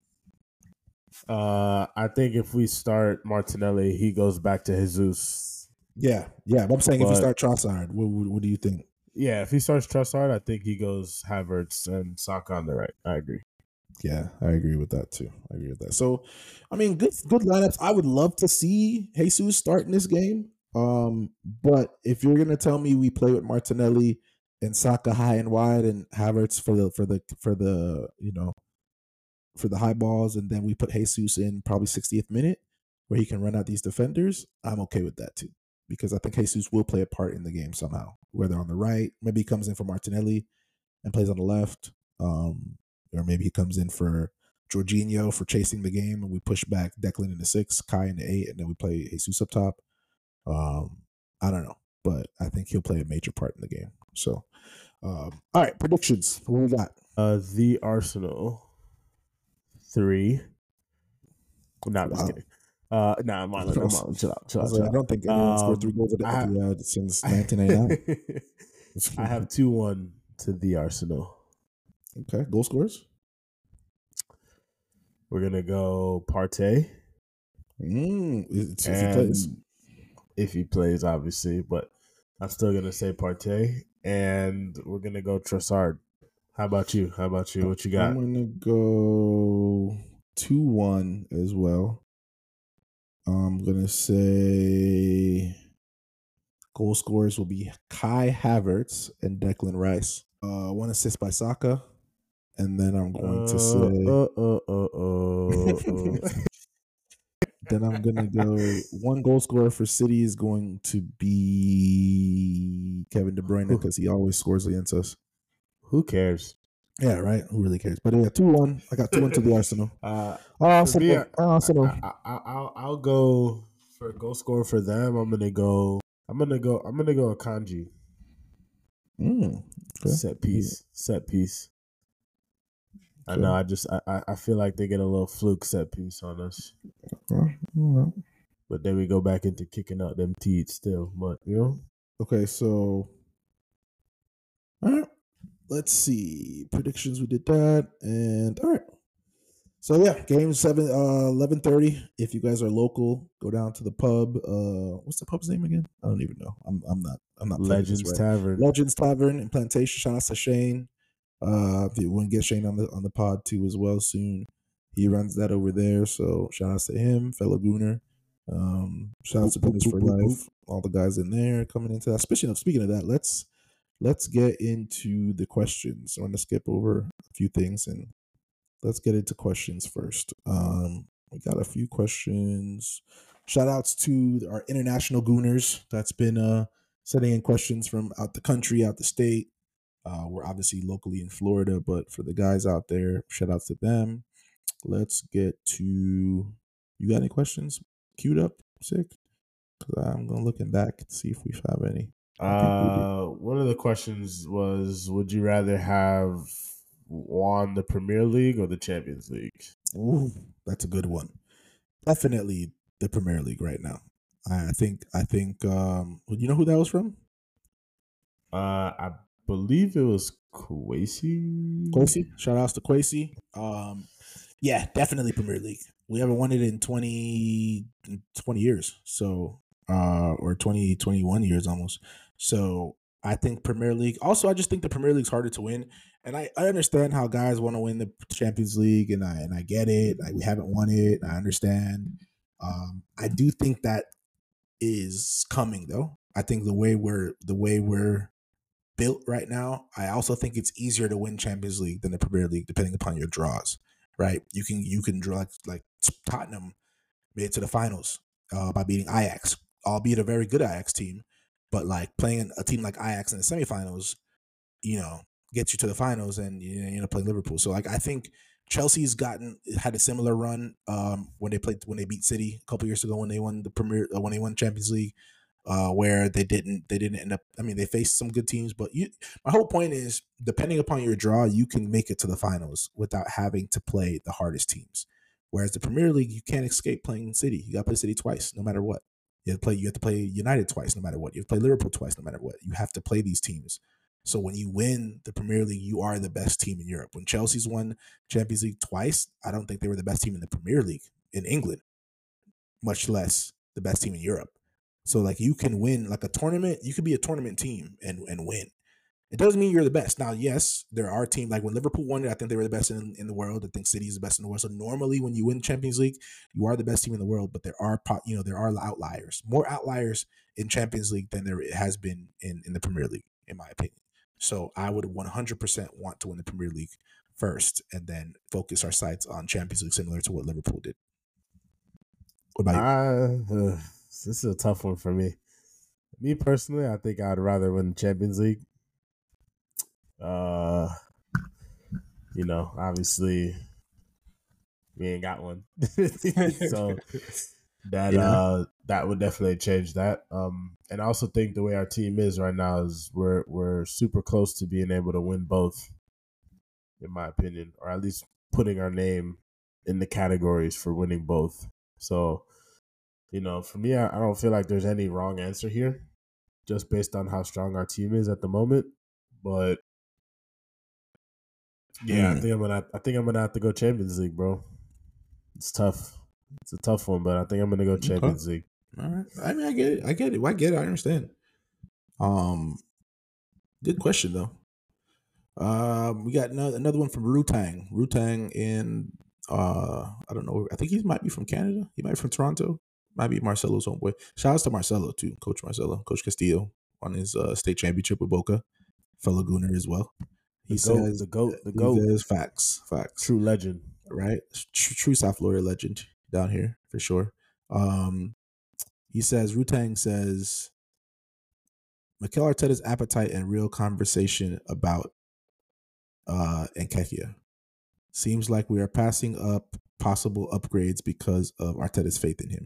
Uh, I think if we start Martinelli, he goes back to Jesus. Yeah, yeah. But I'm saying but, if we start Trossard, what, what, what do you think? Yeah, if he starts Trossard, I think he goes Havertz and Saka on the right. I agree. Yeah, I agree with that too. I agree with that. So, I mean, good good lineups. I would love to see Jesus start in this game. Um, but if you're gonna tell me we play with Martinelli and Saka high and wide and Havertz for the for the for the you know for the high balls, and then we put Jesus in probably sixtieth minute where he can run out these defenders, I'm okay with that too. Because I think Jesus will play a part in the game somehow, whether on the right, maybe he comes in for Martinelli and plays on the left, um, or maybe he comes in for Jorginho for chasing the game, and we push back Declan in the six, Kai in the eight, and then we play Jesus up top. Um, I don't know, but I think he'll play a major part in the game. So, um, all right, predictions. What we got? Uh, the Arsenal three. No, I'm wow. just kidding. Uh, nah, I'm Marlon. I'm Marlon. Chill out. Chill out. Chill like, out. I don't think anyone um, scored three goals at the uh, since nineteen eighty-nine. I have two one to the Arsenal. Okay, goal scores. We're gonna go Partey. Mm, if he plays, if he plays, obviously, but I'm still gonna say Partey, and we're gonna go Trossard. How about you? How about you? What you got? I'm gonna go two one as well. I'm gonna say goal scorers will be Kai Havertz and Declan Rice. Uh, one assist by Saka, and then I'm going uh, to say. Uh, uh, uh, uh, uh. Then I'm gonna go. One goal scorer for City is going to be Kevin De Bruyne because he always scores against us. Who cares? Yeah, right. Who really cares? But yeah, two one. I got two one to the Arsenal. Uh, Arsenal. Me, Arsenal. I, I, I, I'll I'll go for a goal scorer for them. I'm gonna go. I'm gonna go. I'm gonna go Akanji. Mm, okay. Set piece. Set piece. I know. I just. I. I feel like they get a little fluke set piece on us. Okay. Right. But then we go back into kicking out them teeth still. But you know. Okay, so. All right. Let's see predictions. We did that, and all right. So yeah, game seven, uh, eleven thirty. If you guys are local, go down to the pub. Uh, what's the pub's name again? I don't even know. I'm, I'm not. I'm not. Legends right. Tavern. Legends Tavern in Plantation. Shout out to Shane. Uh, if you want to get Shane on the on the pod too as well soon. He runs that over there. So shout out to him, fellow Gooner. Um, shout out to Gooners for Life. All the guys in there coming into that. Speaking of speaking of that, let's. Let's get into the questions. I'm going to skip over a few things and let's get into questions first. Um, we got a few questions. Shout outs to our international Gooners that's been uh, sending in questions from out the country, out the state. Uh, we're obviously locally in Florida, but for the guys out there, shout outs to them. Let's get to, you got any questions queued up, Sick? Because I'm going to looking back and see if we have any. Uh, one of the questions was, would you rather have won the Premier League or the Champions League? Ooh, that's a good one. Definitely the Premier League right now. I think, I think, um, you know who that was from? Uh, I believe it was Kwesi. Kwesi. Shout outs to Kwesi. Um, yeah, definitely Premier League. We haven't won it in twenty, twenty years. So, uh, or twenty, twenty-one years almost. So I think Premier League. Also, I just think the Premier League's harder to win. And I, I understand how guys want to win the Champions League, and I and I get it. Like, we haven't won it. I understand. Um, I do think that is coming though. I think the way we're the way we're built right now, I also think it's easier to win Champions League than the Premier League, depending upon your draws. Right? You can you can draw like, like Tottenham made it to the finals uh, by beating Ajax, albeit a very good Ajax team, but like playing a team like Ajax in the semifinals, you know, gets you to the finals, and you end up playing Liverpool. So like I think Chelsea's gotten had a similar run um, when they played when they beat City a couple years ago when they won the Premier uh, when they won Champions League, uh, where they didn't they didn't end up. I mean, they faced some good teams, but you. My whole point is, depending upon your draw, you can make it to the finals without having to play the hardest teams. Whereas the Premier League, you can't escape playing City. You got to play City twice, no matter what. You have to play. You have to play United twice, no matter what. You have to play Liverpool twice, no matter what. You have to play these teams. So when you win the Premier League, you are the best team in Europe. When Chelsea's won Champions League twice, I don't think they were the best team in the Premier League in England, much less the best team in Europe. So like you can win like a tournament, you could be a tournament team and, and win. It doesn't mean you're the best. Now, yes, there are teams like when Liverpool won it, I think they were the best in, in the world. I think City is the best in the world. So normally when you win Champions League, you are the best team in the world, but there are, you know, there are outliers, more outliers in Champions League than there has been in, in the Premier League, in my opinion. So I would one hundred percent want to win the Premier League first and then focus our sights on Champions League, similar to what Liverpool did. What about you? Uh, uh, this is a tough one for me. Me personally, I think I'd rather win the Champions League. Uh, you know, obviously, we ain't got one, so that yeah. uh that would definitely change that. Um, and I also think the way our team is right now is we're we're super close to being able to win both, in my opinion, or at least putting our name in the categories for winning both. So, you know, for me, I, I don't feel like there's any wrong answer here, just based on how strong our team is at the moment. But yeah, mm. I think I'm gonna I think I'm gonna have to go Champions League, bro. It's tough. It's a tough one, but I think I'm gonna go Champions okay. League. All right. I mean, I get it. I get it. I get it. I understand. Um, good question though. Um, we got another another one from Rutang. Rutang in uh, I don't know. I think he might be from Canada. He might be from Toronto. Might be Marcelo's homeboy. Shout out to Marcelo too, Coach Marcelo, Coach Castillo on his uh, state championship with Boca, fellow Gooner as well. He the says goat, the goat, the goat. He says facts, facts. True legend, right? True, true South Florida legend down here for sure. Um, he says Rutang says Mikel Arteta's appetite and real conversation about uh Nketiah. Seems like we are passing up possible upgrades because of Arteta's faith in him.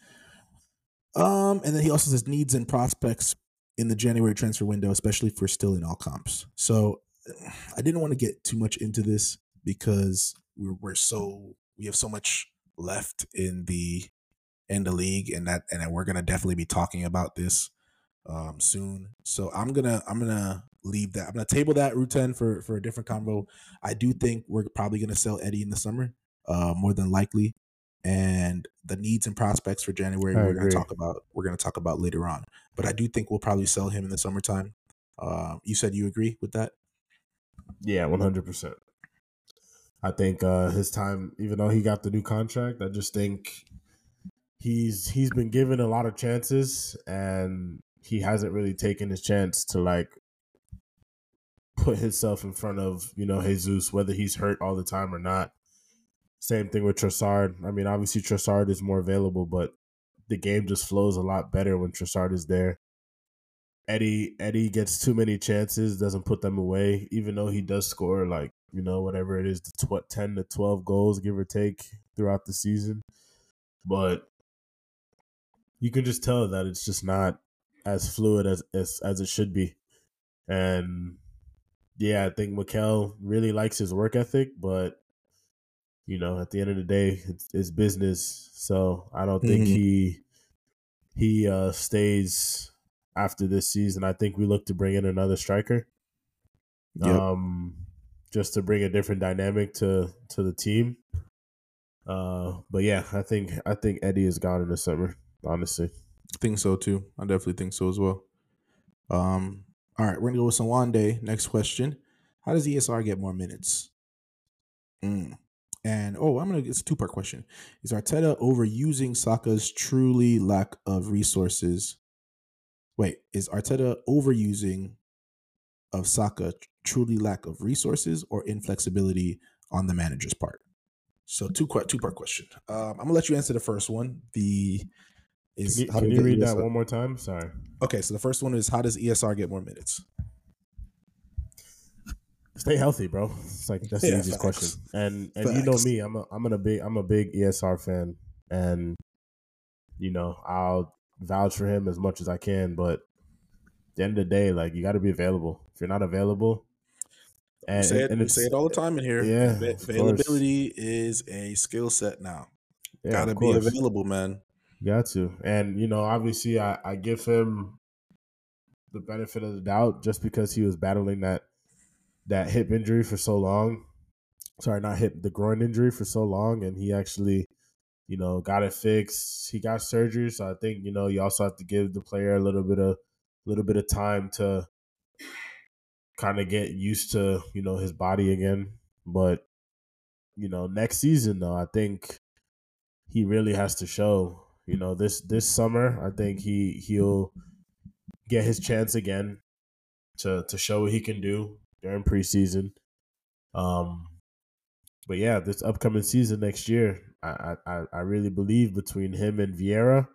Um, and then he also says needs and prospects in the January transfer window, especially for still in all comps. So I didn't want to get too much into this because we're, we're so we have so much left in the in the league, and that and we're gonna definitely be talking about this um, soon. So I'm gonna I'm gonna leave that. I'm gonna table that Ruten for for a different combo. I do think we're probably gonna sell Eddie in the summer, uh, more than likely. And the needs and prospects for January, I we're going to talk about. We're going to talk about later on. But I do think we'll probably sell him in the summertime. Uh, you said you agree with that? Yeah, one hundred percent. I think uh, his time, even though he got the new contract, I just think he's he's been given a lot of chances, and he hasn't really taken his chance to like put himself in front of, you know, Jesus, whether he's hurt all the time or not. Same thing with Trossard. I mean, obviously Trossard is more available, but the game just flows a lot better when Trossard is there. Eddie Eddie gets too many chances, doesn't put them away, even though he does score like, you know, whatever it is, the tw- ten to twelve goals, give or take, throughout the season. But you can just tell that it's just not as fluid as as, as it should be. And yeah, I think Mikel really likes his work ethic, but you know, at the end of the day, it's, it's business. So I don't think mm-hmm. he he uh, stays after this season. I think we look to bring in another striker, yep. um, just to bring a different dynamic to to the team. Uh, but yeah, I think I think Eddie is gone in the summer. Honestly, I think so too. I definitely think so as well. Um, all right, we're gonna go with Sawande. Next question: how does E S R get more minutes? Mm. And oh, I'm gonna. It's a two part question. Is Arteta overusing Saka's truly lack of resources? Wait, is Arteta overusing of Saka truly lack of resources or inflexibility on the manager's part? So two two part question. Um, I'm gonna let you answer the first one. The is Can you, how can to you get read E S R. that one more time? Sorry. Okay, so the first one is how does E S R get more minutes? Stay healthy, bro. It's like that's the Yeah, easiest facts. question. And and you know Facts. me, I'm a I'm a big I'm a big E S R fan, and you know I'll vouch for him as much as I can. But at the end of the day, like you got to be available. If you're not available, We and say and, it. and We say it's it all the time in here. yeah, Ava- of course, availability is a skill set now. yeah, Got of to be course, available, man. you got to. And you know, obviously, I I give him the benefit of the doubt just because he was battling that that hip injury for so long. Sorry, not hip, the groin injury for so long, and he actually, you know, got it fixed. He got surgery, so I think you know you also have to give the player a little bit of little bit of time to kind of get used to you know his body again. But you know, next season though, I think he really has to show. You know, this this summer, I think he he'll get his chance again to to show what he can do during preseason. Um, but yeah, this upcoming season next year, I I, I really believe between him and Vieira,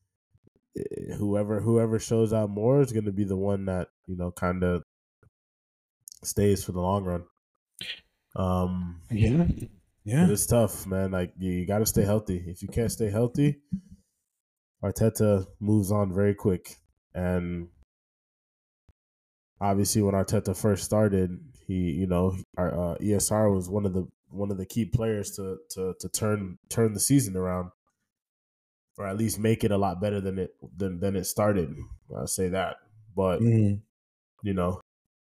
eh, whoever whoever shows out more is going to be the one that you know kind of stays for the long run. Um, Yeah, yeah. but it's tough, man. Like you, you got to stay healthy. If you can't stay healthy, Arteta moves on very quick. And obviously, when Arteta first started, he you know our uh, E S R was one of the one of the key players to to to turn turn the season around, or at least make it a lot better than it than than it started. I'll say that. But Mm. you know,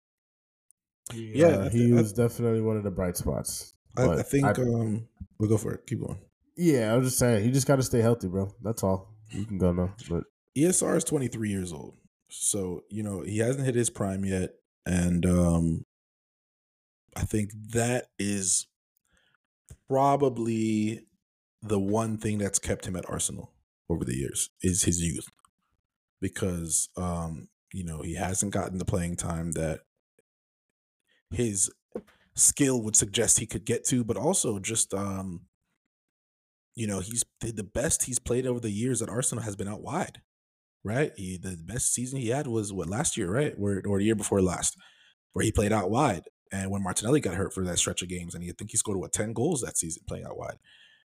he, Yeah, uh, I, th- he I, was definitely one of the bright spots. I, I But I, think um, we'll go for it. Keep going. yeah, I was just saying, he just got to stay healthy, bro. That's all. You can go now. But E S R is twenty-three years old, so you know he hasn't hit his prime yet, and um, I think that is probably the one thing that's kept him at Arsenal over the years is his youth, because um, you know he hasn't gotten the playing time that his skill would suggest he could get to, but also just um, you know he's the best he's played over the years at Arsenal has been out wide, right? He the best season he had was what last year, right? Where or the year before last, where he played out wide. And when Martinelli got hurt for that stretch of games, and he, I think he scored what ten goals that season playing out wide.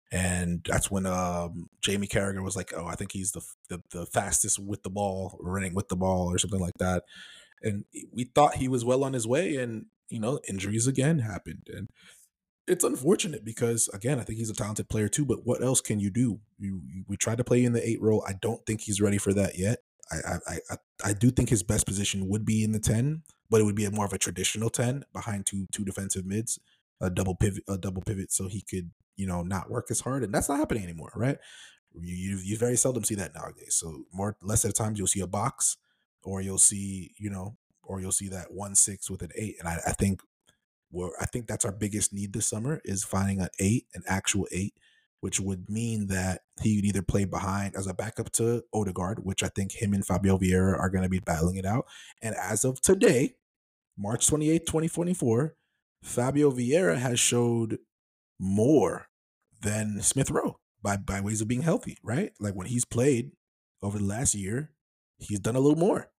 And that's when um, Jamie Carragher was like, "Oh, I think he's the, the the fastest with the ball, running with the ball, or something like that." And we thought he was well on his way, and you know, injuries again happened, and it's unfortunate because again, I think he's a talented player too. But what else can you do? You, you we tried to play in the eight role. I don't think he's ready for that yet. I I I, I do think his best position would be in the ten, but it would be a more of a traditional ten behind two two defensive mids, a double pivot, a double pivot, so he could you know not work as hard, and that's not happening anymore, right? You you, you very seldom see that nowadays. So more less of the times you'll see a box, or you'll see you know, or you'll see that one six with an eight, and I, I think where I think that's our biggest need this summer is finding an eight, an actual eight, which would mean that he would either play behind as a backup to Odegaard, which I think him and Fabio Vieira are going to be battling it out. And as of today, March twenty-eighth, twenty twenty-four, Fabio Vieira has showed more than Smith Rowe by, by ways of being healthy, right? Like when he's played over the last year, he's done a little more.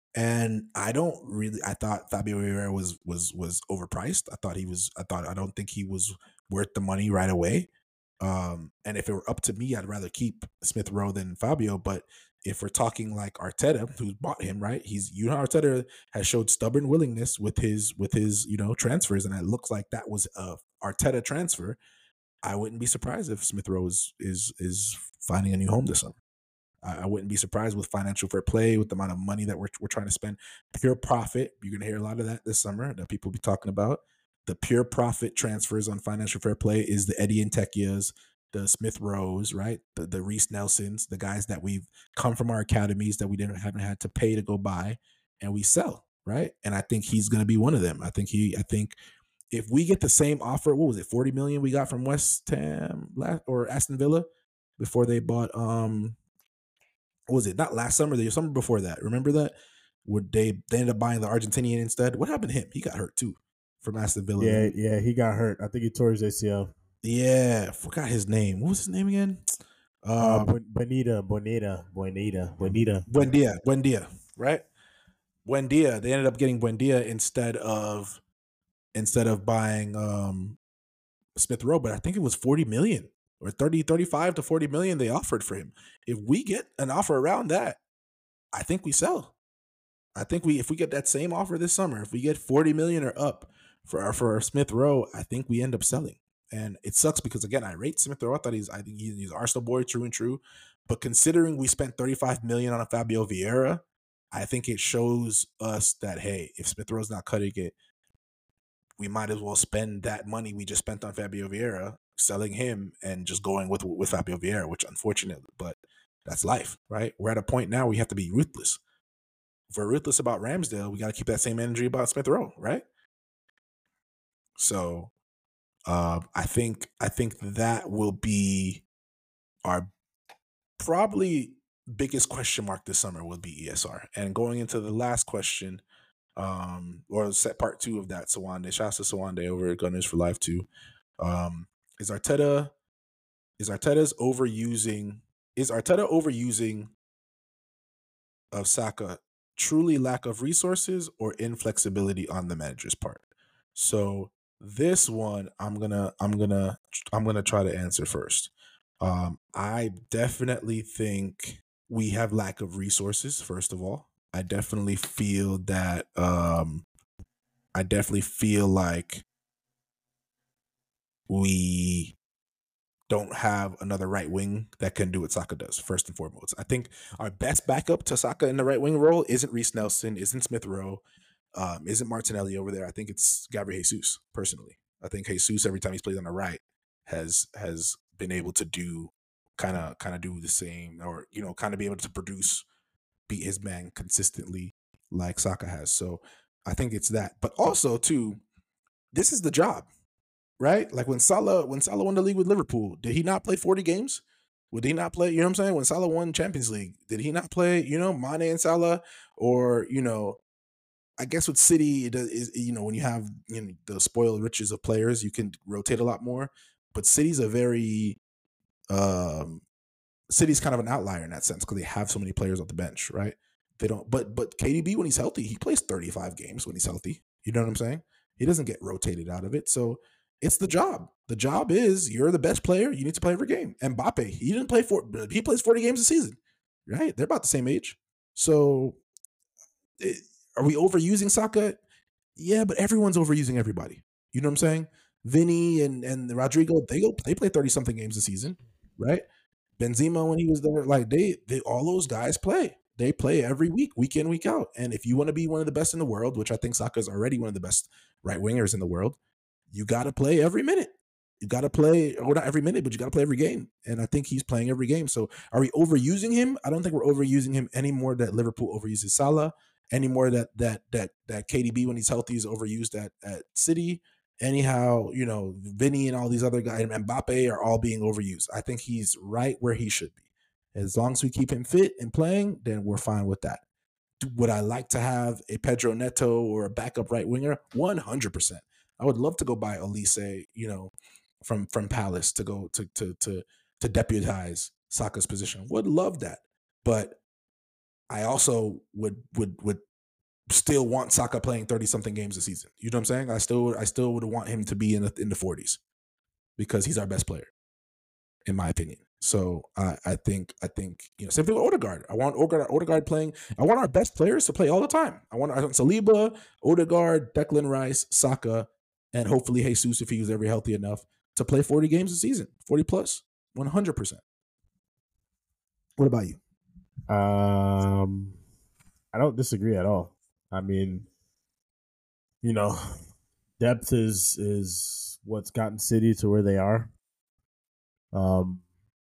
And I don't really. I thought Fabio Vieira was was was overpriced. I thought he was. I thought I don't think he was worth the money right away. Um, and if it were up to me, I'd rather keep Smith Rowe than Fabio. But if we're talking like Arteta, who's bought him, right? He's you know Arteta has showed stubborn willingness with his with his you know transfers, and it looks like that was a Arteta transfer. I wouldn't be surprised if Smith Rowe is is is finding a new home this summer. I wouldn't be surprised with financial fair play, with the amount of money that we're, we're trying to spend. Pure profit, you're going to hear a lot of that this summer that people will be talking about. The pure profit transfers on financial fair play is the Eddie Nketiahs, the Smith Rowes, right? The, the Reece Nelsons, the guys that we've come from our academies that we didn't haven't had to pay to go buy, and we sell, right? And I think he's going to be one of them. I think he, I think if we get the same offer, what was it, forty million we got from West Ham or Aston Villa before they bought um what was it? Not last summer, the summer before that. Remember that? Would they they ended up buying the Argentinian instead? What happened to him? He got hurt too from Aston Villa. Yeah, then. yeah, he got hurt. I think he tore his A C L. Yeah, I forgot his name. What was his name again? Uh, um, Bonita, Bonita, Bonita, Bonita. Buendia, Buendia, right? Buendia. They ended up getting Buendia instead of instead of buying um, Smith Rowe, but I think it was forty million or thirty, thirty-five to forty million they offered for him. If we get an offer around that, I think we sell. I think we if we get that same offer this summer, if we get forty million or up for our, for our Smith Rowe, I think we end up selling. And it sucks because again, I rate Smith Rowe. I thought he's I think he's, he's Arsenal boy, true and true. But considering we spent thirty-five million on a Fabio Vieira, I think it shows us that hey, if Smith Rowe's not cutting it, we might as well spend that money we just spent on Fabio Vieira, selling him and just going with with Fabio Vieira, which unfortunately, but that's life, right? We're at a point now we have to be ruthless. If we're ruthless about Ramsdale, we got to keep that same energy about Smith Rowe, right? So, uh, I think I think that will be our probably biggest question mark this summer will be E S R. And going into the last question, um, or set part two of that, Sawande, shouts to Sawande over at Gunners for Life too. Um, is Arteta is Arteta's overusing is Arteta overusing of Saka truly lack of resources or inflexibility on the manager's part? So this one I'm gonna I'm gonna I'm gonna try to answer first. Um, I definitely think we have lack of resources, first of all. I definitely feel that um, I definitely feel like we don't have another right wing that can do what Saka does, first and foremost. I think our best backup to Saka in the right wing role isn't Reece Nelson, isn't Smith Rowe, um, isn't Martinelli over there. I think it's Gabriel Jesus, personally. I think Jesus, every time he's played on the right, has has been able to do kind of kind of do the same, or, you know, kind of be able to produce, beat his man consistently like Saka has. So I think it's that. But also, too, this is the job. Right? Like when Salah, when Salah won the league with Liverpool, did he not play forty games? Would he not play? You know what I'm saying? When Salah won Champions League, did he not play, you know, Mane and Salah? Or, you know, I guess with City, it is, you know, when you have, you know, the spoiled riches of players, you can rotate a lot more. But City's a very, um, City's kind of an outlier in that sense because they have so many players off the bench, right? They don't, but but K D B, when he's healthy, he plays thirty-five games when he's healthy. You know what I'm saying? He doesn't get rotated out of it. So it's the job. The job is you're the best player. You need to play every game. Mbappe, he didn't play for. He plays forty games a season, right? They're about the same age. So, it, are we overusing Saka? Yeah, but everyone's overusing everybody. You know what I'm saying? Vinny and and Rodrigo, they go they play thirty something games a season, right? Benzema, when he was there, like they they all those guys play. They play every week, week in, week out. And if you want to be one of the best in the world, which I think Saka is already one of the best right wingers in the world, you got to play every minute. You got to play, or not every minute, but you got to play every game. And I think he's playing every game. So are we overusing him? I don't think we're overusing him any more that Liverpool overuses Salah, any more that that that that K D B when he's healthy is overused at, at City. Anyhow, you know, Vinny and all these other guys, and Mbappe are all being overused. I think he's right where he should be. As long as we keep him fit and playing, then we're fine with that. Would I like to have a Pedro Neto or a backup right winger? one hundred percent. I would love to go buy Elise, you know, from from Palace to go to to to to deputize Saka's position. Would love that, but I also would would would still want Saka playing thirty something games a season. You know what I'm saying? I still I still would want him to be in the in the forties because he's our best player, in my opinion. So I I think I think you know, same thing with Odegaard. I want Odegaard, Odegaard playing. I want our best players to play all the time. I want, I want Saliba, Odegaard, Declan Rice, Saka, and hopefully Jesus, if he was ever healthy enough, to play forty games a season, forty plus, one hundred percent. What about you? Um, I don't disagree at all. I mean, you know, depth is is what's gotten City to where they are. Um,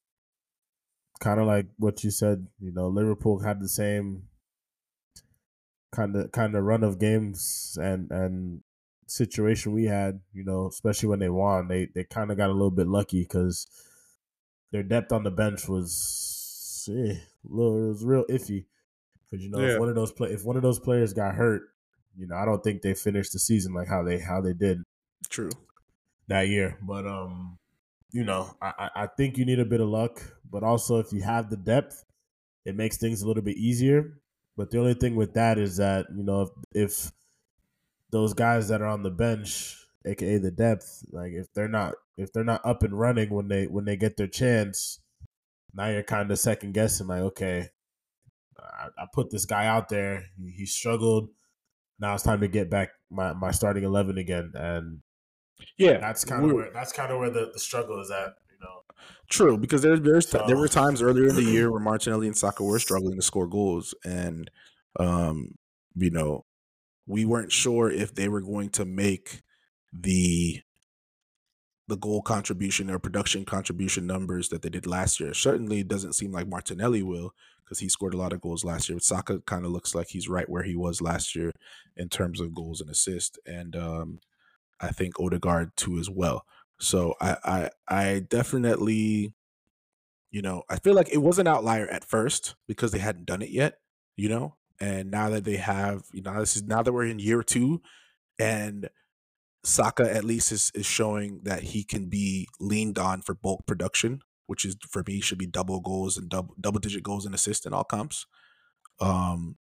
kind of like what you said. You know, Liverpool had the same kind of kind of run of games, and and situation we had, you know, especially when they won, they they kind of got a little bit lucky because their depth on the bench was eh, little, it was real iffy. Because you know, Yeah. if one of those play, if one of those players got hurt, you know, I don't think they finished the season like how they how they did True. that year. But um, you know, I I think you need a bit of luck, but also if you have the depth, it makes things a little bit easier. But the only thing with that is that, you know, if, if those guys that are on the bench, aka the depth, like if they're not if they're not up and running when they when they get their chance, now you're kind of second guessing. Like, okay, I, I put this guy out there, he, he struggled. Now it's time to get back my, my starting eleven again, and Yeah, that's kind of where that's kind of where the, the struggle is at. You know, true, because there there's so, there were times earlier in the year where Martinelli and Saka were struggling to score goals, and um, you know, we weren't sure if they were going to make the the goal contribution or production contribution numbers that they did last year. Certainly, it doesn't seem like Martinelli will, because he scored a lot of goals last year. Saka kind of looks like he's right where he was last year in terms of goals and assists, and um, I think Odegaard too as well. So I, I I definitely, you know, I feel like it was an outlier at first because they hadn't done it yet, you know, and now that they have, you know, this is now that we're in year two, and Saka at least is, is showing that he can be leaned on for bulk production, which is for me should be double goals and double double digit goals and assists in all comps. Um,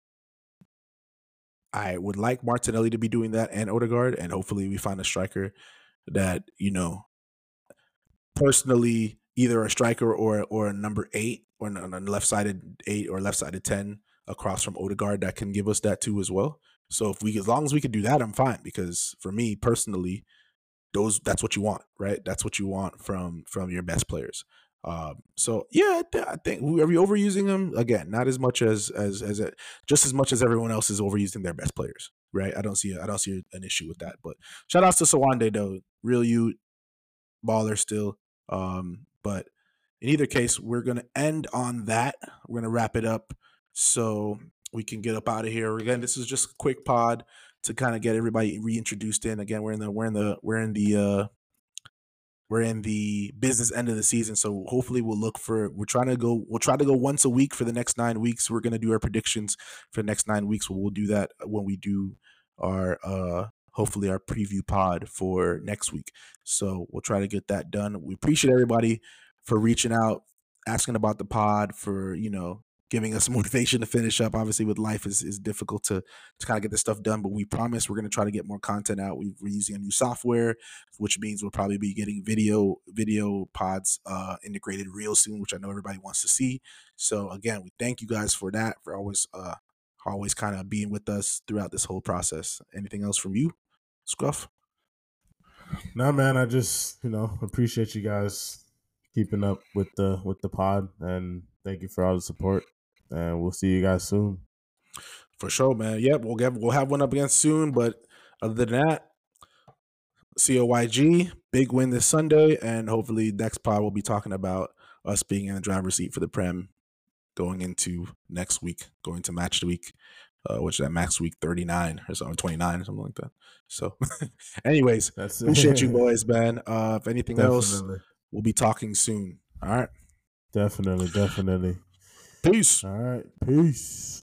I would like Martinelli to be doing that and Odegaard, and hopefully we find a striker that, you know, personally either a striker or or a number eight or a left sided eight or left sided ten across from Odegaard that can give us that too as well. So if we, as long as we could do that, I'm fine, because for me personally, those that's what you want, right? That's what you want from from your best players. Um, so yeah, I think are we overusing them again? Not as much as as as it, just as much as everyone else is overusing their best players, right? I don't see I don't see an issue with that. But shout outs to Sawande though, real you baller still. Um, but in either case, we're gonna end on that. We're gonna wrap it up so we can get up out of here. Again, this is just a quick pod to kind of get everybody reintroduced in. Again, we're in the we're in the we're in the uh we're in the business end of the season, so hopefully we'll look for we're trying to go we'll try to go once a week for the next nine weeks. We're gonna do our predictions for the next nine weeks. We'll do that when we do our uh hopefully our preview pod for next week. So we'll try to get that done. We appreciate everybody for reaching out, asking about the pod, for, you know, giving us motivation to finish up. Obviously with life is, is difficult to, to kind of get this stuff done, but we promise we're going to try to get more content out. we we're using a new software, which means we'll probably be getting video, video pods uh, integrated real soon, which I know everybody wants to see. So again, we thank you guys for that, for always, uh, always kind of being with us throughout this whole process. Anything else from you, Scruff? No, man, I just, you know, appreciate you guys keeping up with the with the pod, and thank you for all the support. And we'll see you guys soon. For sure, man. Yep, we'll get we'll have one up again soon. But other than that, C O Y G, big win this Sunday, and hopefully next pod we'll be talking about us being in the driver's seat for the Prem going into next week, going to match the week, uh, which is at max week thirty-nine or something, twenty-nine or something like that. So, anyways, That's appreciate you boys, man. Uh, if anything definitely. else, we'll be talking soon. All right. Definitely, definitely. Peace. All right. Peace.